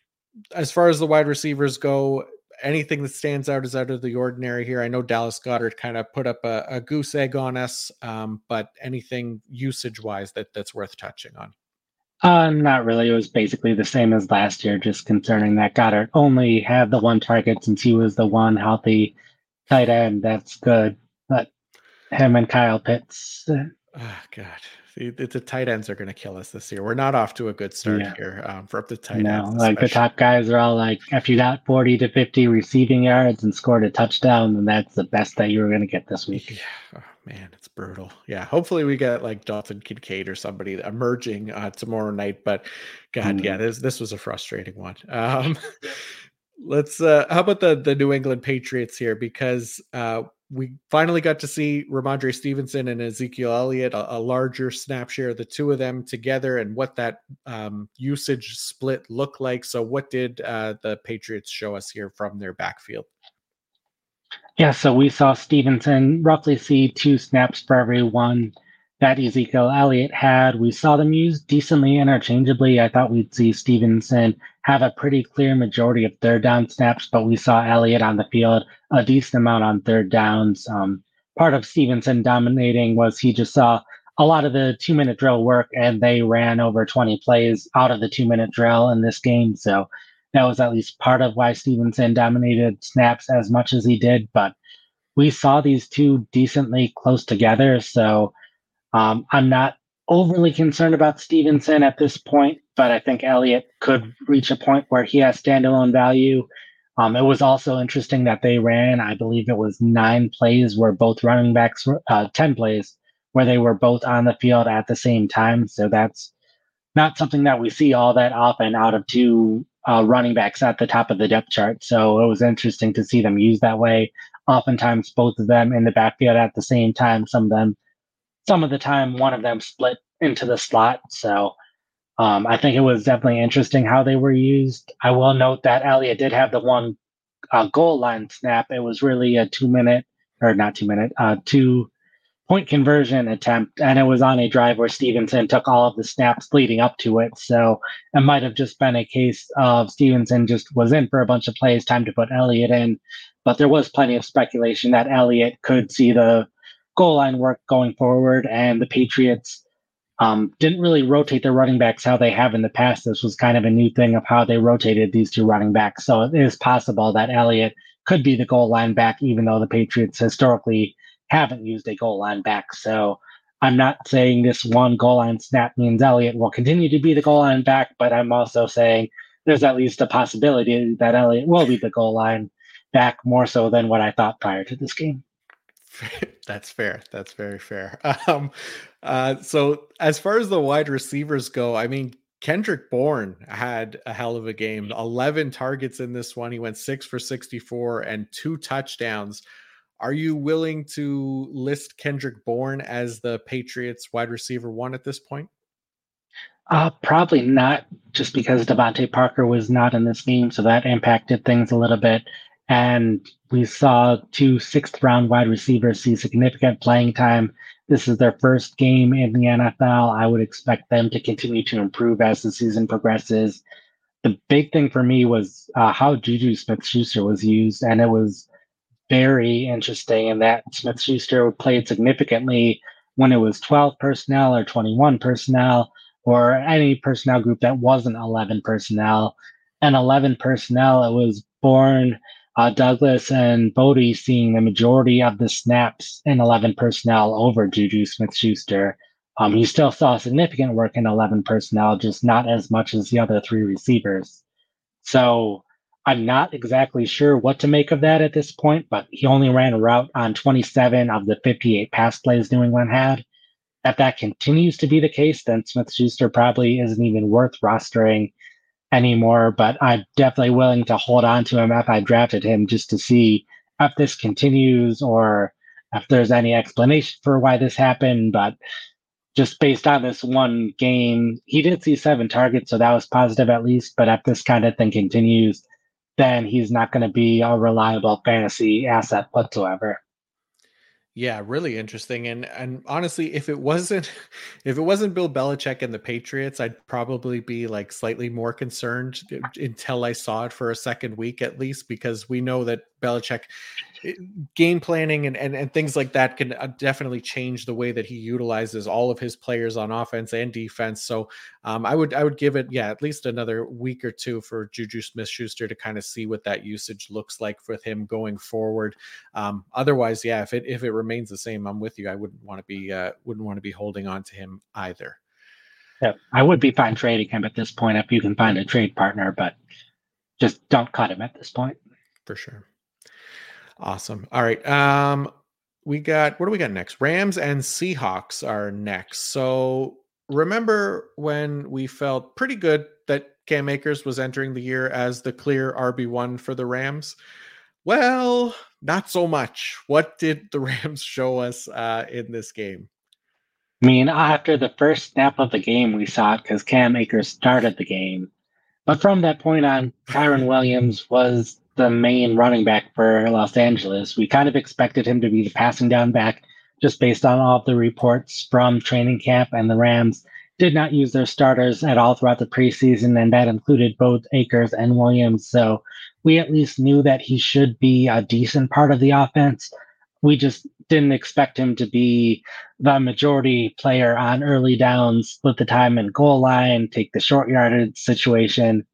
As far as the wide receivers go, anything that stands out is out of the ordinary here. I know Dallas Goedert kind of put up a, a goose egg on us, um, but anything usage-wise that that's worth touching on? Uh, not really. It was basically the same as last year, just concerning that Goddard only had the one target since he was the one healthy tight end. That's good. But him and Kyle Pitts. Uh, oh, God. The, the tight ends are going to kill us this year. We're not off to a good start yeah. here um, for up the tight no, ends. Like the top guys are all like, if you got forty to fifty receiving yards and scored a touchdown, then that's the best that you were going to get this week. Yeah. Oh, man, it's brutal. Yeah. Hopefully we get like Dalton Kincaid or somebody emerging uh, tomorrow night. But God, mm. yeah, this this was a frustrating one. Um, let's. Uh, how about the the New England Patriots here? Because uh, we finally got to see Ramondre Stevenson and Ezekiel Elliott, a, a larger snap share of the two of them together, and what that um, usage split looked like. So what did uh, the Patriots show us here from their backfield? Yeah, so we saw Stevenson roughly see two snaps for every one that Ezekiel Elliott had. We saw them used decently interchangeably. I thought we'd see Stevenson have a pretty clear majority of third down snaps, but we saw Elliott on the field a decent amount on third downs. Um, part of Stevenson dominating was he just saw a lot of the two-minute drill work, and they ran over twenty plays out of the two-minute drill in this game. So that was at least part of why Stevenson dominated snaps as much as he did. But we saw these two decently close together, so um, I'm not overly concerned about Stevenson at this point, but I think Elliott could reach a point where he has standalone value. Um, it was also interesting that they ran, I believe it was nine plays where both running backs, were- uh, ten plays where they were both on the field at the same time. So that's not something that we see all that often out of two uh, running backs at the top of the depth chart. So it was interesting to see them used that way. Oftentimes, both of them in the backfield at the same time. Some of them, some of the time, one of them split into the slot. So um, I think it was definitely interesting how they were used. I will note that Elliott did have the one uh, goal line snap. It was really a two minute, or not two minute, uh, two point conversion attempt, and it was on a drive where Stevenson took all of the snaps leading up to it. So it might have just been a case of Stevenson just was in for a bunch of plays, time to put Elliott in. But there was plenty of speculation that Elliott could see the goal line work going forward, and the Patriots um, didn't really rotate their running backs how they have in the past. This was kind of a new thing of how they rotated these two running backs. So it is possible that Elliott could be the goal line back, even though the Patriots historically haven't used a goal line back. So I'm not saying this one goal line snap means Elliott will continue to be the goal line back, but I'm also saying there's at least a possibility that Elliott will be the goal line back, more so than what I thought prior to this game. That's fair. That's very fair. Um, uh, so as far as the wide receivers go, I mean, Kendrick Bourne had a hell of a game. eleven targets in this one. He went six for sixty-four and two touchdowns. Are you willing to list Kendrick Bourne as the Patriots wide receiver one at this point? Uh, probably not, just because Devontae Parker was not in this game, so that impacted things a little bit. And we saw two sixth round wide receivers see significant playing time. This is their first game in the N F L. I would expect them to continue to improve as the season progresses. The big thing for me was uh, how Juju Smith-Schuster was used, and it was very interesting in that Smith-Schuster played significantly when it was twelve personnel or twenty-one personnel or any personnel group that wasn't eleven personnel. And eleven personnel, it was Bourne, uh, Douglas, and Bodie seeing the majority of the snaps in eleven personnel over Juju Smith-Schuster. Um, he still saw significant work in eleven personnel, just not as much as the other three receivers. So I'm not exactly sure what to make of that at this point, but he only ran a route on twenty-seven of the fifty-eight pass plays New England had. If that continues to be the case, then Smith-Schuster probably isn't even worth rostering anymore, but I'm definitely willing to hold on to him if I drafted him just to see if this continues or if there's any explanation for why this happened. But just based on this one game, he did see seven targets, so that was positive at least. But if this kind of thing continues, then he's not going to be a reliable fantasy asset whatsoever. Yeah, really interesting. And and honestly, if it wasn't if it wasn't Bill Belichick and the Patriots, I'd probably be like slightly more concerned until I saw it for a second week at least, because we know that Belichick game planning and, and, and things like that can definitely change the way that he utilizes all of his players on offense and defense. So um, I would I would give it, yeah, at least another week or two for Juju Smith-Schuster to kind of see what that usage looks like with him going forward. Um, otherwise, yeah, if it if it remains the same, I'm with you. I wouldn't want to be uh, wouldn't want to be holding on to him either. Yeah, I would be fine trading him at this point if you can find a trade partner, but just don't cut him at this point. For sure. Awesome. All right. Um, we got, what do we got next? Rams and Seahawks are next. So remember when we felt pretty good that Cam Akers was entering the year as the clear R B one for the Rams? Well, not so much. What did the Rams show us uh, in this game? I mean, after the first snap of the game, we saw it because Cam Akers started the game. But from that point on, Kyren Williams was the main running back for Los Angeles. We kind of expected him to be the passing down back just based on all of the reports from training camp, and the Rams did not use their starters at all throughout the preseason, and that included both Akers and Williams. So we at least knew that he should be a decent part of the offense. We just didn't expect him to be the majority player on early downs, split the time and goal line, take the short yardage situation.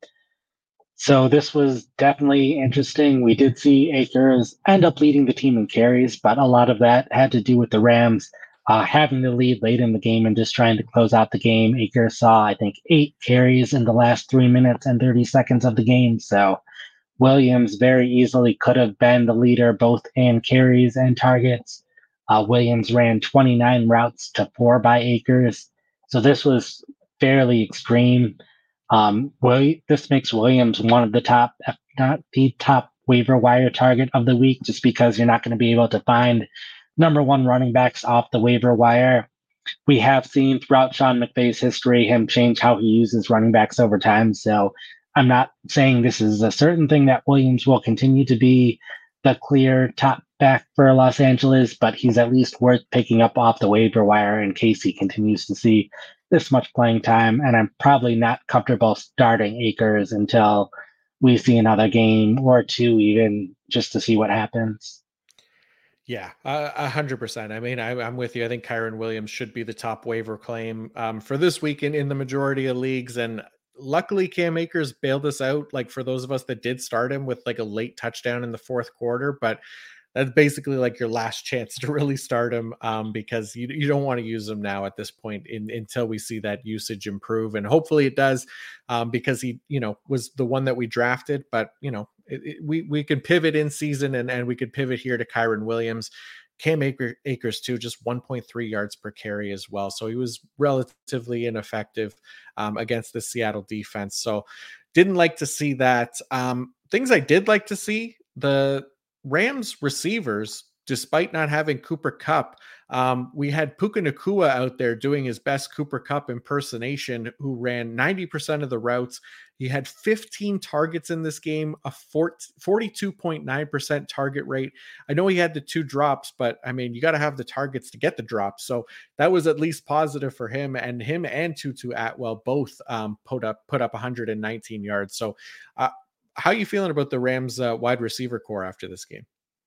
So this was definitely interesting. We did see Akers end up leading the team in carries, but a lot of that had to do with the Rams uh, having the lead late in the game and just trying to close out the game. Akers saw, I think, eight carries in the last three minutes and thirty seconds of the game. So Williams very easily could have been the leader both in carries and targets. Uh, Williams ran twenty-nine routes to four by Akers. So this was fairly extreme. Um, well, this makes Williams one of the top, if not the top waiver wire target of the week, just because you're not going to be able to find number one running backs off the waiver wire. We have seen throughout Sean McVay's history him change how he uses running backs over time. So I'm not saying this is a certain thing that Williams will continue to be the clear top back for Los Angeles, but he's at least worth picking up off the waiver wire in case he continues to see this much playing time. And I'm probably not comfortable starting Akers until we see another game or two, even just to see what happens. Yeah, a hundred percent. I mean, I, I'm with you. I think Kyren Williams should be the top waiver claim um, for this week in, in the majority of leagues. And luckily Cam Akers bailed us out, like for those of us that did start him with like a late touchdown in the fourth quarter, but that's basically like your last chance to really start him um, because you, you don't want to use him now at this point in, until we see that usage improve. And hopefully it does um, because he, you know, was the one that we drafted, but you know, it, it, we, we can pivot in season and, and we could pivot here to Kyren Williams. Cam Akers too, just one point three yards per carry as well. So he was relatively ineffective um, against the Seattle defense. So didn't like to see that. Um, things I did like to see, the Rams receivers, despite not having Cooper Kupp, um, we had Puka Nacua out there doing his best Cooper Kupp impersonation, who ran ninety percent of the routes. He had fifteen targets in this game, a forty-two point nine percent target rate. I know he had the two drops, but I mean, you got to have the targets to get the drops. So that was at least positive for him, and him and Tutu Atwell both um, put up put up one hundred nineteen yards. So uh, how are you feeling about the Rams uh, wide receiver core after this game?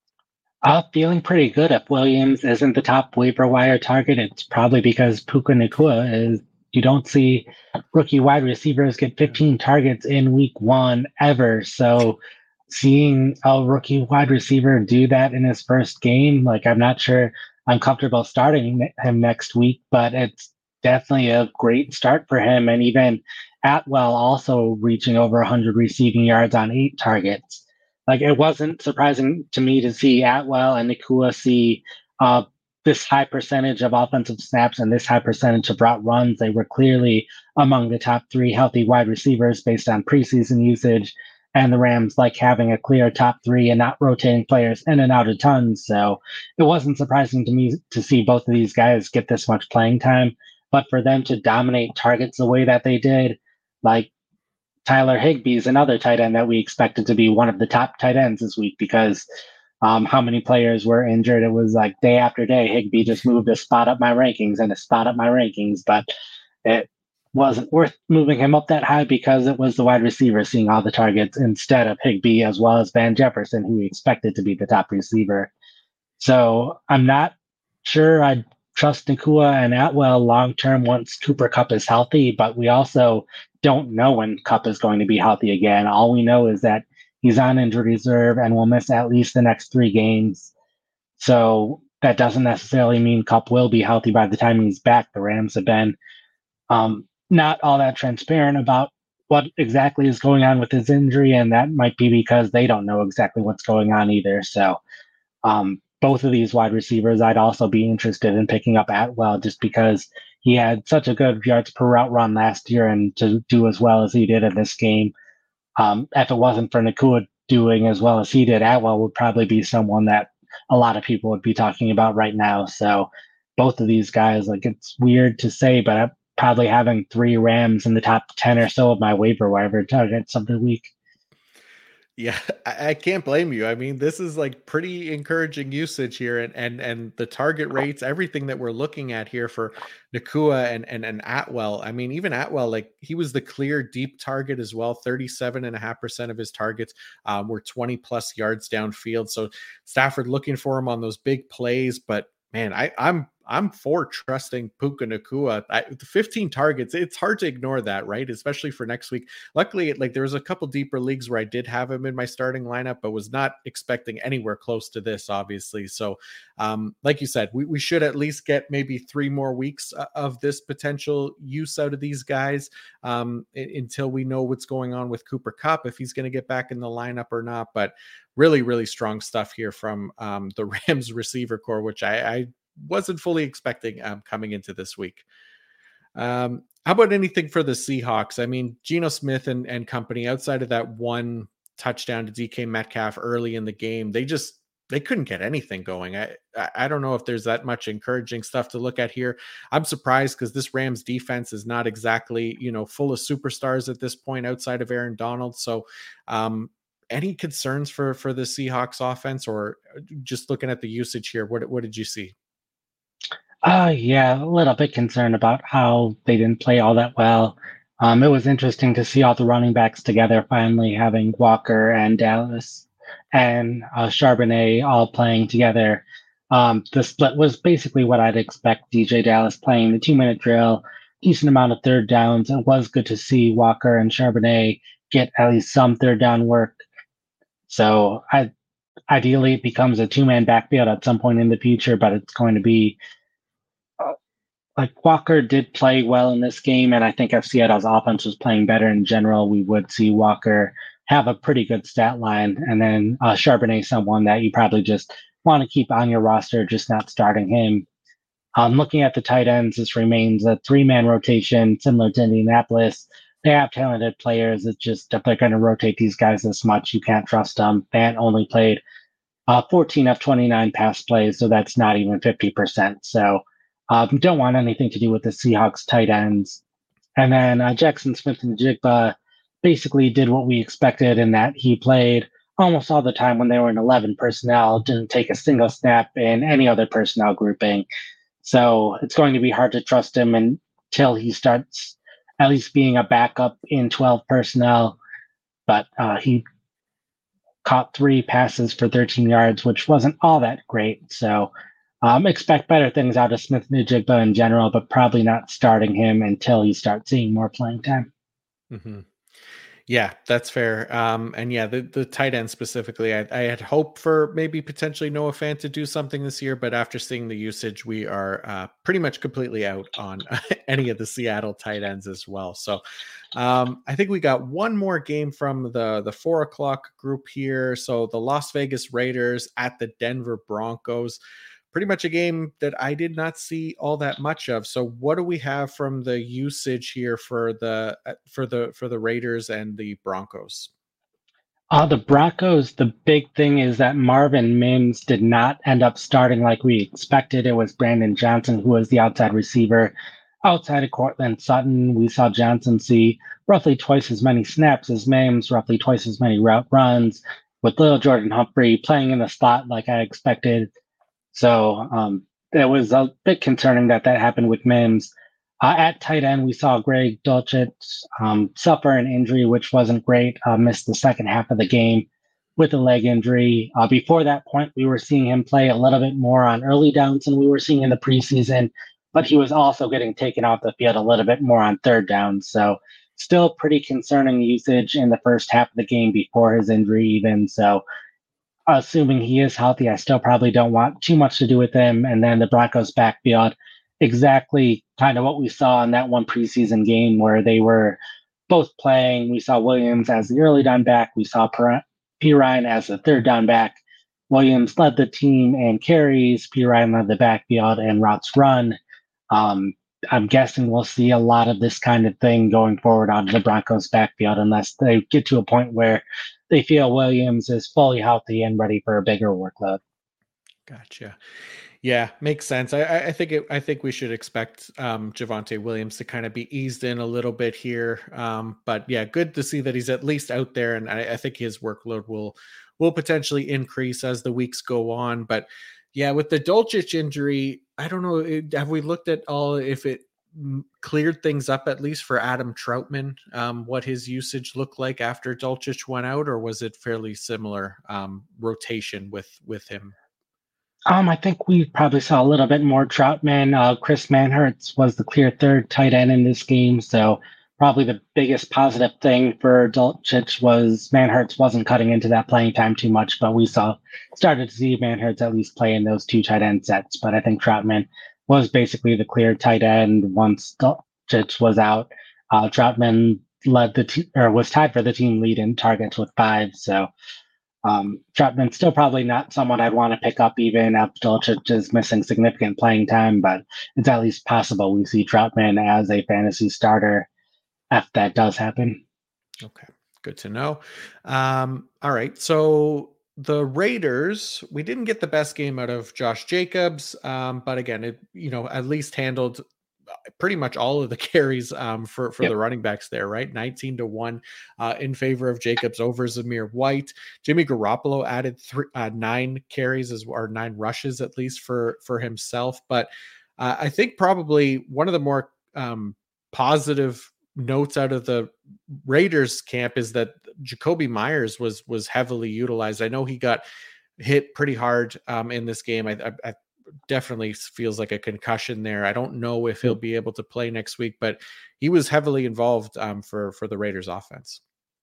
I'm feeling pretty good. If Williams isn't the top waiver wire target, it's probably because Puka Nacua is. You don't see rookie wide receivers get fifteen targets in week one ever. So seeing a rookie wide receiver do that in his first game, like I'm not sure I'm comfortable starting him next week, but it's definitely a great start for him. And even Atwell also reaching over one hundred receiving yards on eight targets. Like it wasn't surprising to me to see Atwell and Nacua see uh, this high percentage of offensive snaps and this high percentage of route runs. They were clearly among the top three healthy wide receivers based on preseason usage. And the Rams like having a clear top three and not rotating players in and out a ton. So it wasn't surprising to me to see both of these guys get this much playing time. But for them to dominate targets the way that they did, like Tyler Higbee is another tight end that we expected to be one of the top tight ends this week because um, how many players were injured. It was like day after day, Higbee just moved a spot up my rankings and a spot up my rankings, but it wasn't worth moving him up that high because it was the wide receiver seeing all the targets instead of Higbee, as well as Van Jefferson, who we expected to be the top receiver. So I'm not sure I'd trust Nacua and Atwell long-term once Cooper Kupp is healthy, but we also don't know when Kupp is going to be healthy again. All we know is that he's on injury reserve and will miss at least the next three games. So that doesn't necessarily mean Kupp will be healthy by the time he's back. The Rams have been um, not all that transparent about what exactly is going on with his injury, and that might be because they don't know exactly what's going on either. So um, both of these wide receivers, I'd also be interested in picking up Atwell just because he had such a good yards per route run last year, and to do as well as he did in this game. Um, if it wasn't for Nacua doing as well as he did, Atwell would probably be someone that a lot of people would be talking about right now. So both of these guys, like it's weird to say, but I'm probably having three Rams in the top ten or so of my waiver wire targets of the week. Yeah, I, I can't blame you. I mean, this is like pretty encouraging usage here, and and and the target rates, everything that we're looking at here for Nacua and and and Atwell. I mean, even Atwell, like he was the clear deep target as well. thirty-seven and a half percent of his targets um, were twenty plus yards downfield. So Stafford looking for him on those big plays, but man, I, I'm I'm for trusting Puka Nacua. I, fifteen targets, it's hard to ignore that, right? Especially for next week. Luckily, like there was a couple deeper leagues where I did have him in my starting lineup, but was not expecting anywhere close to this, obviously. So, um, like you said, we, we should at least get maybe three more weeks of this potential use out of these guys um, until we know what's going on with Cooper Kupp, if he's going to get back in the lineup or not. But really, really strong stuff here from um, the Rams receiver core, which I, I wasn't fully expecting um, coming into this week. Um, how about anything for the Seahawks? I mean, Geno Smith and, and company, outside of that one touchdown to D K Metcalf early in the game, they just, they couldn't get anything going. I, I don't know if there's that much encouraging stuff to look at here. I'm surprised because this Rams defense is not exactly, you know, full of superstars at this point outside of Aaron Donald. So, um, any concerns for, for the Seahawks offense, or just looking at the usage here? What, what did you see? Uh, yeah, a little bit concerned about how they didn't play all that well. Um, it was interesting to see all the running backs together, finally having Walker and Dallas and uh, Charbonnet all playing together. Um, the split was basically what I'd expect. D J Dallas playing the two-minute drill, decent amount of third downs. It was good to see Walker and Charbonnet get at least some third down work. So I, ideally, it becomes a two-man backfield at some point in the future, but it's going to be like Walker did play well in this game, and I think if Seattle's offense was playing better in general, we would see Walker have a pretty good stat line, and then uh, Charbonnet, someone that you probably just want to keep on your roster, just not starting him. Um, looking at the tight ends, this remains a three-man rotation, similar to Indianapolis. They have talented players. It's just if they're going to rotate these guys this much, you can't trust them. Fant only played uh, fourteen of twenty-nine pass plays, so that's not even fifty percent. So Um, don't want anything to do with the Seahawks tight ends. And then uh, Jackson Smith-Njigba basically did what we expected in that he played almost all the time when they were in eleven personnel, didn't take a single snap in any other personnel grouping. So it's going to be hard to trust him until he starts at least being a backup in twelve personnel. But uh, he caught three passes for thirteen yards, which wasn't all that great. So Um, expect better things out of Smith-Njigba in general, but probably not starting him until you start seeing more playing time. Mm-hmm. Yeah, that's fair. Um, and yeah, the, the tight end specifically, I, I had hoped for maybe potentially Noah Fant to do something this year, but after seeing the usage, we are uh, pretty much completely out on any of the Seattle tight ends as well. So um, I think we got one more game from the, the four o'clock group here. So the Las Vegas Raiders at the Denver Broncos. Pretty much a game that I did not see all that much of. So what do we have from the usage here for the for the for the Raiders and the Broncos? Uh, the Broncos, the big thing is that Marvin Mims did not end up starting like we expected. It was Brandon Johnson who was the outside receiver. Outside of Cortland Sutton, we saw Johnson see roughly twice as many snaps as Mims, roughly twice as many route runs, with little Jordan Humphrey playing in the slot like I expected. So um, it was a bit concerning that that happened with Mims. Uh, at tight end, we saw Greg Dulcich um, suffer an injury, which wasn't great, uh, missed the second half of the game with a leg injury. Uh, before that point, we were seeing him play a little bit more on early downs than we were seeing in the preseason, but he was also getting taken off the field a little bit more on third down. So still pretty concerning usage in the first half of the game before his injury even. So assuming he is healthy, I still probably don't want too much to do with him. And then the Broncos backfield, exactly kind of what we saw in that one preseason game where they were both playing. We saw Williams as the early down back. We saw Perine as the third down back. Williams led the team in carries. Perine led the backfield and routes run. Um, I'm guessing we'll see a lot of this kind of thing going forward onto the Broncos backfield unless they get to a point where they feel Williams is fully healthy and ready for a bigger workload. Gotcha. Yeah, makes sense. I, I think it, I think we should expect um, Javonte Williams to kind of be eased in a little bit here. Um, but yeah, good to see that he's at least out there, and I, I think his workload will will potentially increase as the weeks go on. But yeah, with the Dulcich injury, I don't know. Have we looked at all if it cleared things up at least for Adam Troutman, um, what his usage looked like after Dulcich went out, or was it fairly similar um, rotation with with him? Um, I think we probably saw a little bit more Troutman. Uh, Chris Manhertz was the clear third tight end in this game, so probably the biggest positive thing for Dulcich was Manhertz wasn't cutting into that playing time too much, but we saw started to see Manhertz at least play in those two tight end sets. But I think Troutman was basically the clear tight end once Dulcich was out. Uh, Troutman led the te- or was tied for the team lead in targets with five, so. Um, Troutman's still probably not someone I'd want to pick up even if Dulcich is missing significant playing time, but it's at least possible we see Troutman as a fantasy starter if that does happen. Okay, good to know. Um, all right, so the Raiders, we didn't get the best game out of Josh Jacobs, um, but again, it you know at least handled pretty much all of the carries um, for, for yep. the running backs there, right? nineteen to one uh, in favor of Jacobs over Zamir White. Jimmy Garoppolo added three, uh, nine carries as or nine rushes at least for, for himself. But uh, I think probably one of the more um, positive notes out of the Raiders camp is that Jacoby Myers was, was heavily utilized. I know he got hit pretty hard um, in this game. I, I, I definitely feels like a concussion there. I don't know if he'll be able to play next week, but he was heavily involved um, for, for the Raiders offense.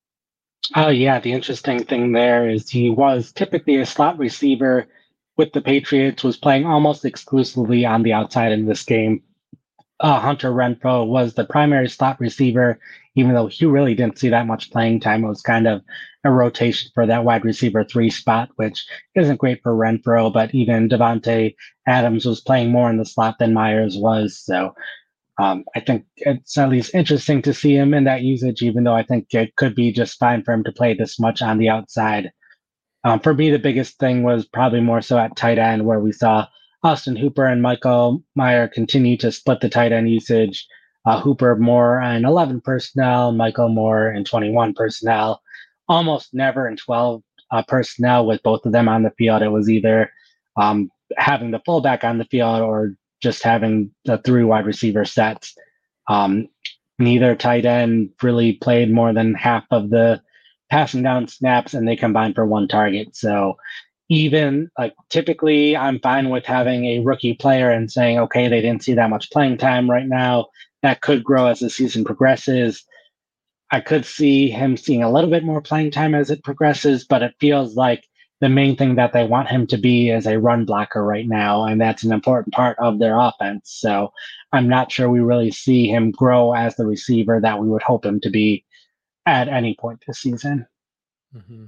Oh yeah. The interesting thing there is he was typically a slot receiver with the Patriots, was playing almost exclusively on the outside in this game. Uh, Hunter Renfrow was the primary slot receiver, even though he really didn't see that much playing time. It was kind of a rotation for that wide receiver three spot, which isn't great for Renfrow, but even Devontae Adams was playing more in the slot than Myers was. So um, I think it's at least interesting to see him in that usage, even though I think it could be just fine for him to play this much on the outside. Um, for me, the biggest thing was probably more so at tight end, where we saw Austin Hooper and Michael Mayer continue to split the tight end usage. Uh, Hooper more in eleven personnel, Michael more in twenty-one personnel. Almost never in twelve uh, personnel with both of them on the field. It was either um, having the fullback on the field or just having the three wide receiver sets. Um, neither tight end really played more than half of the passing down snaps, and they combined for one target. So even like typically I'm fine with having a rookie player and saying, okay, they didn't see that much playing time right now. That could grow as the season progresses. I could see him seeing a little bit more playing time as it progresses, but it feels like the main thing that they want him to be is a run blocker right now, and that's an important part of their offense. So I'm not sure we really see him grow as the receiver that we would hope him to be at any point this season. Mm-hmm.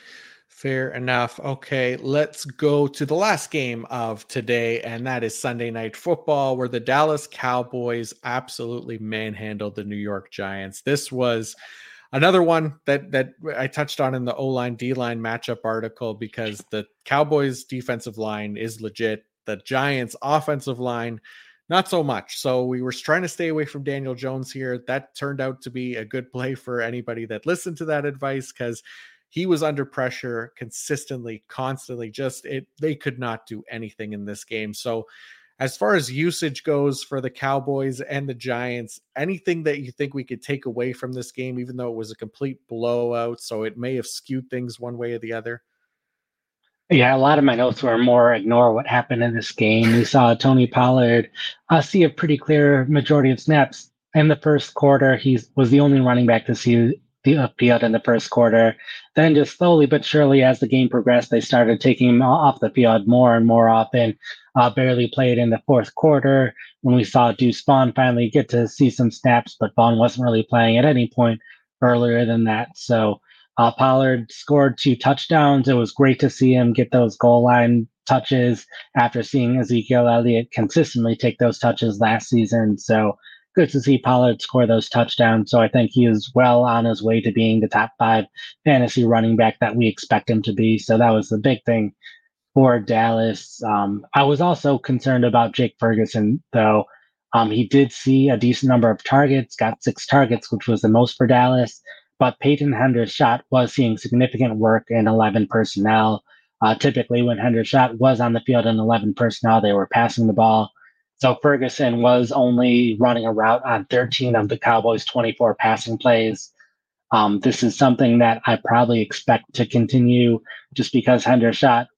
Fair enough. Okay, let's go to the last game of today, and that is Sunday Night Football, where the Dallas Cowboys absolutely manhandled the New York Giants. This was another one that that I touched on in the O-line D-line matchup article, because the Cowboys defensive line is legit. The Giants offensive line, not so much. So we were trying to stay away from Daniel Jones here. That turned out to be a good play for anybody that listened to that advice, because he was under pressure consistently, constantly. Just it, they could not do anything in this game. So as far as usage goes for the Cowboys and the Giants, anything that you think we could take away from this game, even though it was a complete blowout, so it may have skewed things one way or the other? Yeah, a lot of my notes were more ignore what happened in this game. We saw Tony Pollard uh, see a pretty clear majority of snaps in the first quarter. He was the only running back to see the field in the first quarter. Then just slowly but surely as the game progressed, they started taking him off the field more and more often. Uh, barely played in the fourth quarter when we saw Deuce Vaughn finally get to see some snaps, but Vaughn wasn't really playing at any point earlier than that. So uh, Pollard scored two touchdowns. It was great to see him get those goal line touches after seeing Ezekiel Elliott consistently take those touches last season. So good to see Pollard score those touchdowns. So I think he is well on his way to being the top five fantasy running back that we expect him to be. So that was the big thing for Dallas. Um, I was also concerned about Jake Ferguson, though. Um, he did see a decent number of targets, got six targets, which was the most for Dallas. But Peyton Hendershot was seeing significant work in eleven personnel. Uh, typically, when Hendershot was on the field in eleven personnel, they were passing the ball. So Ferguson was only running a route on thirteen of the Cowboys' twenty-four passing plays. Um, this is something that I probably expect to continue just because Hendershot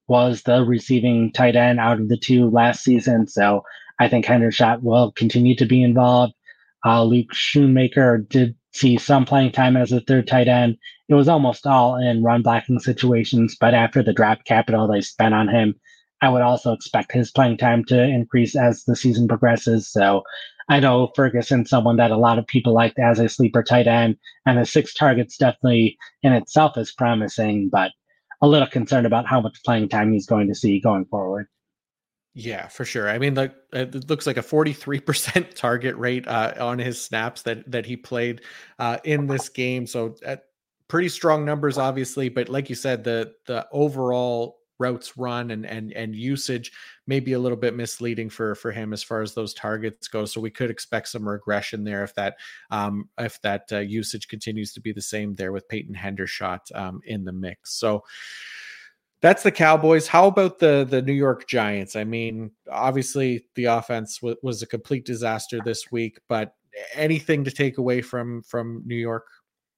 was the receiving tight end out of the two last season. So I think Hendershot will continue to be involved. Uh, Luke Schoonmaker did see some playing time as a third tight end. It was almost all in run blocking situations, but after the draft capital they spent on him, I would also expect his playing time to increase as the season progresses. So I know Ferguson's someone that a lot of people liked as a sleeper tight end, and the six targets definitely in itself is promising, but a little concerned about how much playing time he's going to see going forward. Yeah, for sure. I mean, like it looks like a forty-three percent target rate uh, on his snaps that that he played uh, in this game. So uh, pretty strong numbers, obviously. But like you said, the the overall routes run and and and usage may be a little bit misleading for for him as far as those targets go. So we could expect some regression there if that um, if that uh, usage continues to be the same there with Peyton Hendershot um, in the mix. So. That's the Cowboys. How about the the New York Giants? I mean, obviously the offense w- was a complete disaster this week, but anything to take away from from New York?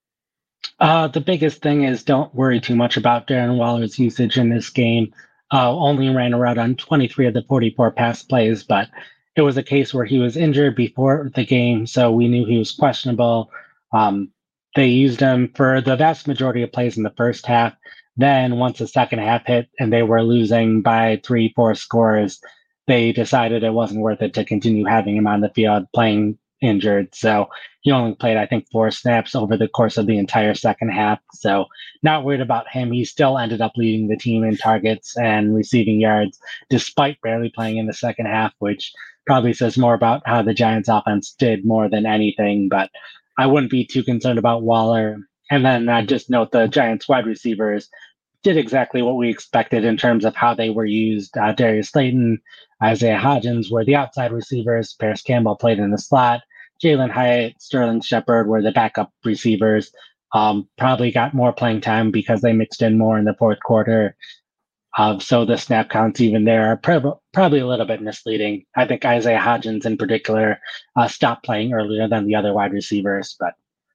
Uh, the biggest thing is don't worry too much about Darren Waller's usage in this game. Uh, only ran around on twenty-three of the forty-four pass plays, but it was a case where he was injured before the game, so we knew he was questionable. Um, they used him for the vast majority of plays in the first half. Then once the second half hit and they were losing by three, four scores, they decided it wasn't worth it to continue having him on the field playing injured. So he only played, I think, four snaps over the course of the entire second half. So not worried about him. He still ended up leading the team in targets and receiving yards, despite barely playing in the second half, which probably says more about how the Giants offense did more than anything. But I wouldn't be too concerned about Waller. And then I just note the Giants wide receivers did exactly what we expected in terms of how they were used. Uh, Darius Slayton, Isaiah Hodgins were the outside receivers. Paris Campbell played in the slot. Jalen Hyatt, Sterling Shepard were the backup receivers. Um, probably got more playing time because they mixed in more in the fourth quarter. Uh, so the snap counts even there are prob- probably a little bit misleading. I think Isaiah Hodgins in particular uh, stopped playing earlier than the other wide receivers, but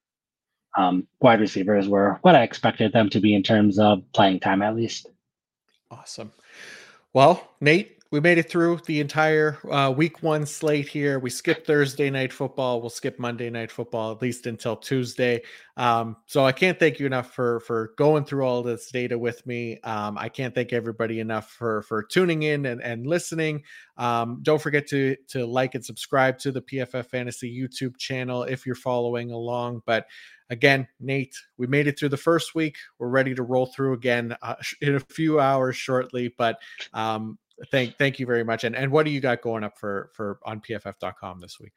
Um, wide receivers were what I expected them to be in terms of playing time, at least. Awesome. Well, Nate, we made it through the entire uh, week one slate here. We skipped Thursday night football. We'll skip Monday night football, at least until Tuesday. Um, so I can't thank you enough for for going through all this data with me. Um, I can't thank everybody enough for for tuning in and, and listening. Um, don't forget to to like and subscribe to the P F F Fantasy YouTube channel if you're following along. But again, Nate, we made it through the first week. We're ready to roll through again uh, in a few hours shortly. But um, thank thank you very much. And and what do you got going up for for on P F F dot com this week?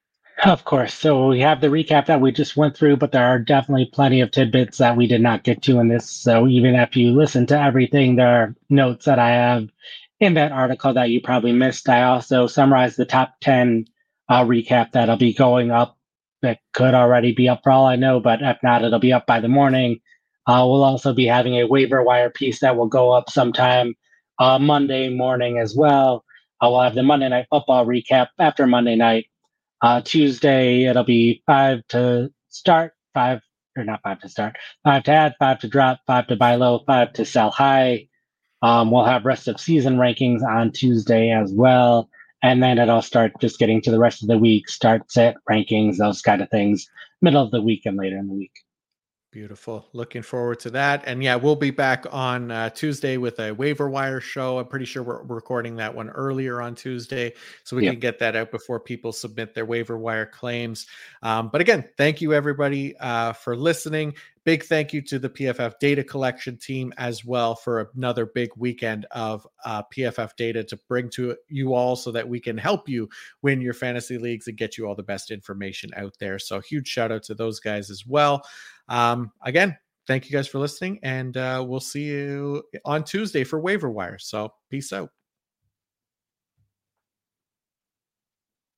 Of course. So we have the recap that we just went through, but there are definitely plenty of tidbits that we did not get to in this. So even if you listen to everything, there are notes that I have in that article that you probably missed. I also summarized the top ten uh, recap that'll be going up. That could already be up for all I know, but if not, it'll be up by the morning. Uh, we'll also be having a waiver wire piece that will go up sometime uh, Monday morning as well. Uh, we'll have the Monday Night Football recap after Monday night. Uh, Tuesday, it'll be five to start, five, or not five to start, five to add, five to drop, five to buy low, five to sell high. Um, we'll have rest of season rankings on Tuesday as well. And then it'll start just getting to the rest of the week, start set rankings, those kind of things, middle of the week and later in the week. Beautiful. Looking forward to that. And yeah, we'll be back on uh, Tuesday with a waiver wire show. I'm pretty sure we're recording that one earlier on Tuesday, so we Yep. can get that out before people submit their waiver wire claims. Um, but again, thank you everybody uh, for listening. Big thank you to the P F F data collection team as well for another big weekend of uh, P F F data to bring to you all so that we can help you win your fantasy leagues and get you all the best information out there. So huge shout out to those guys as well. Um, again, thank you guys for listening, and uh, we'll see you on Tuesday for waiver wire. So peace out.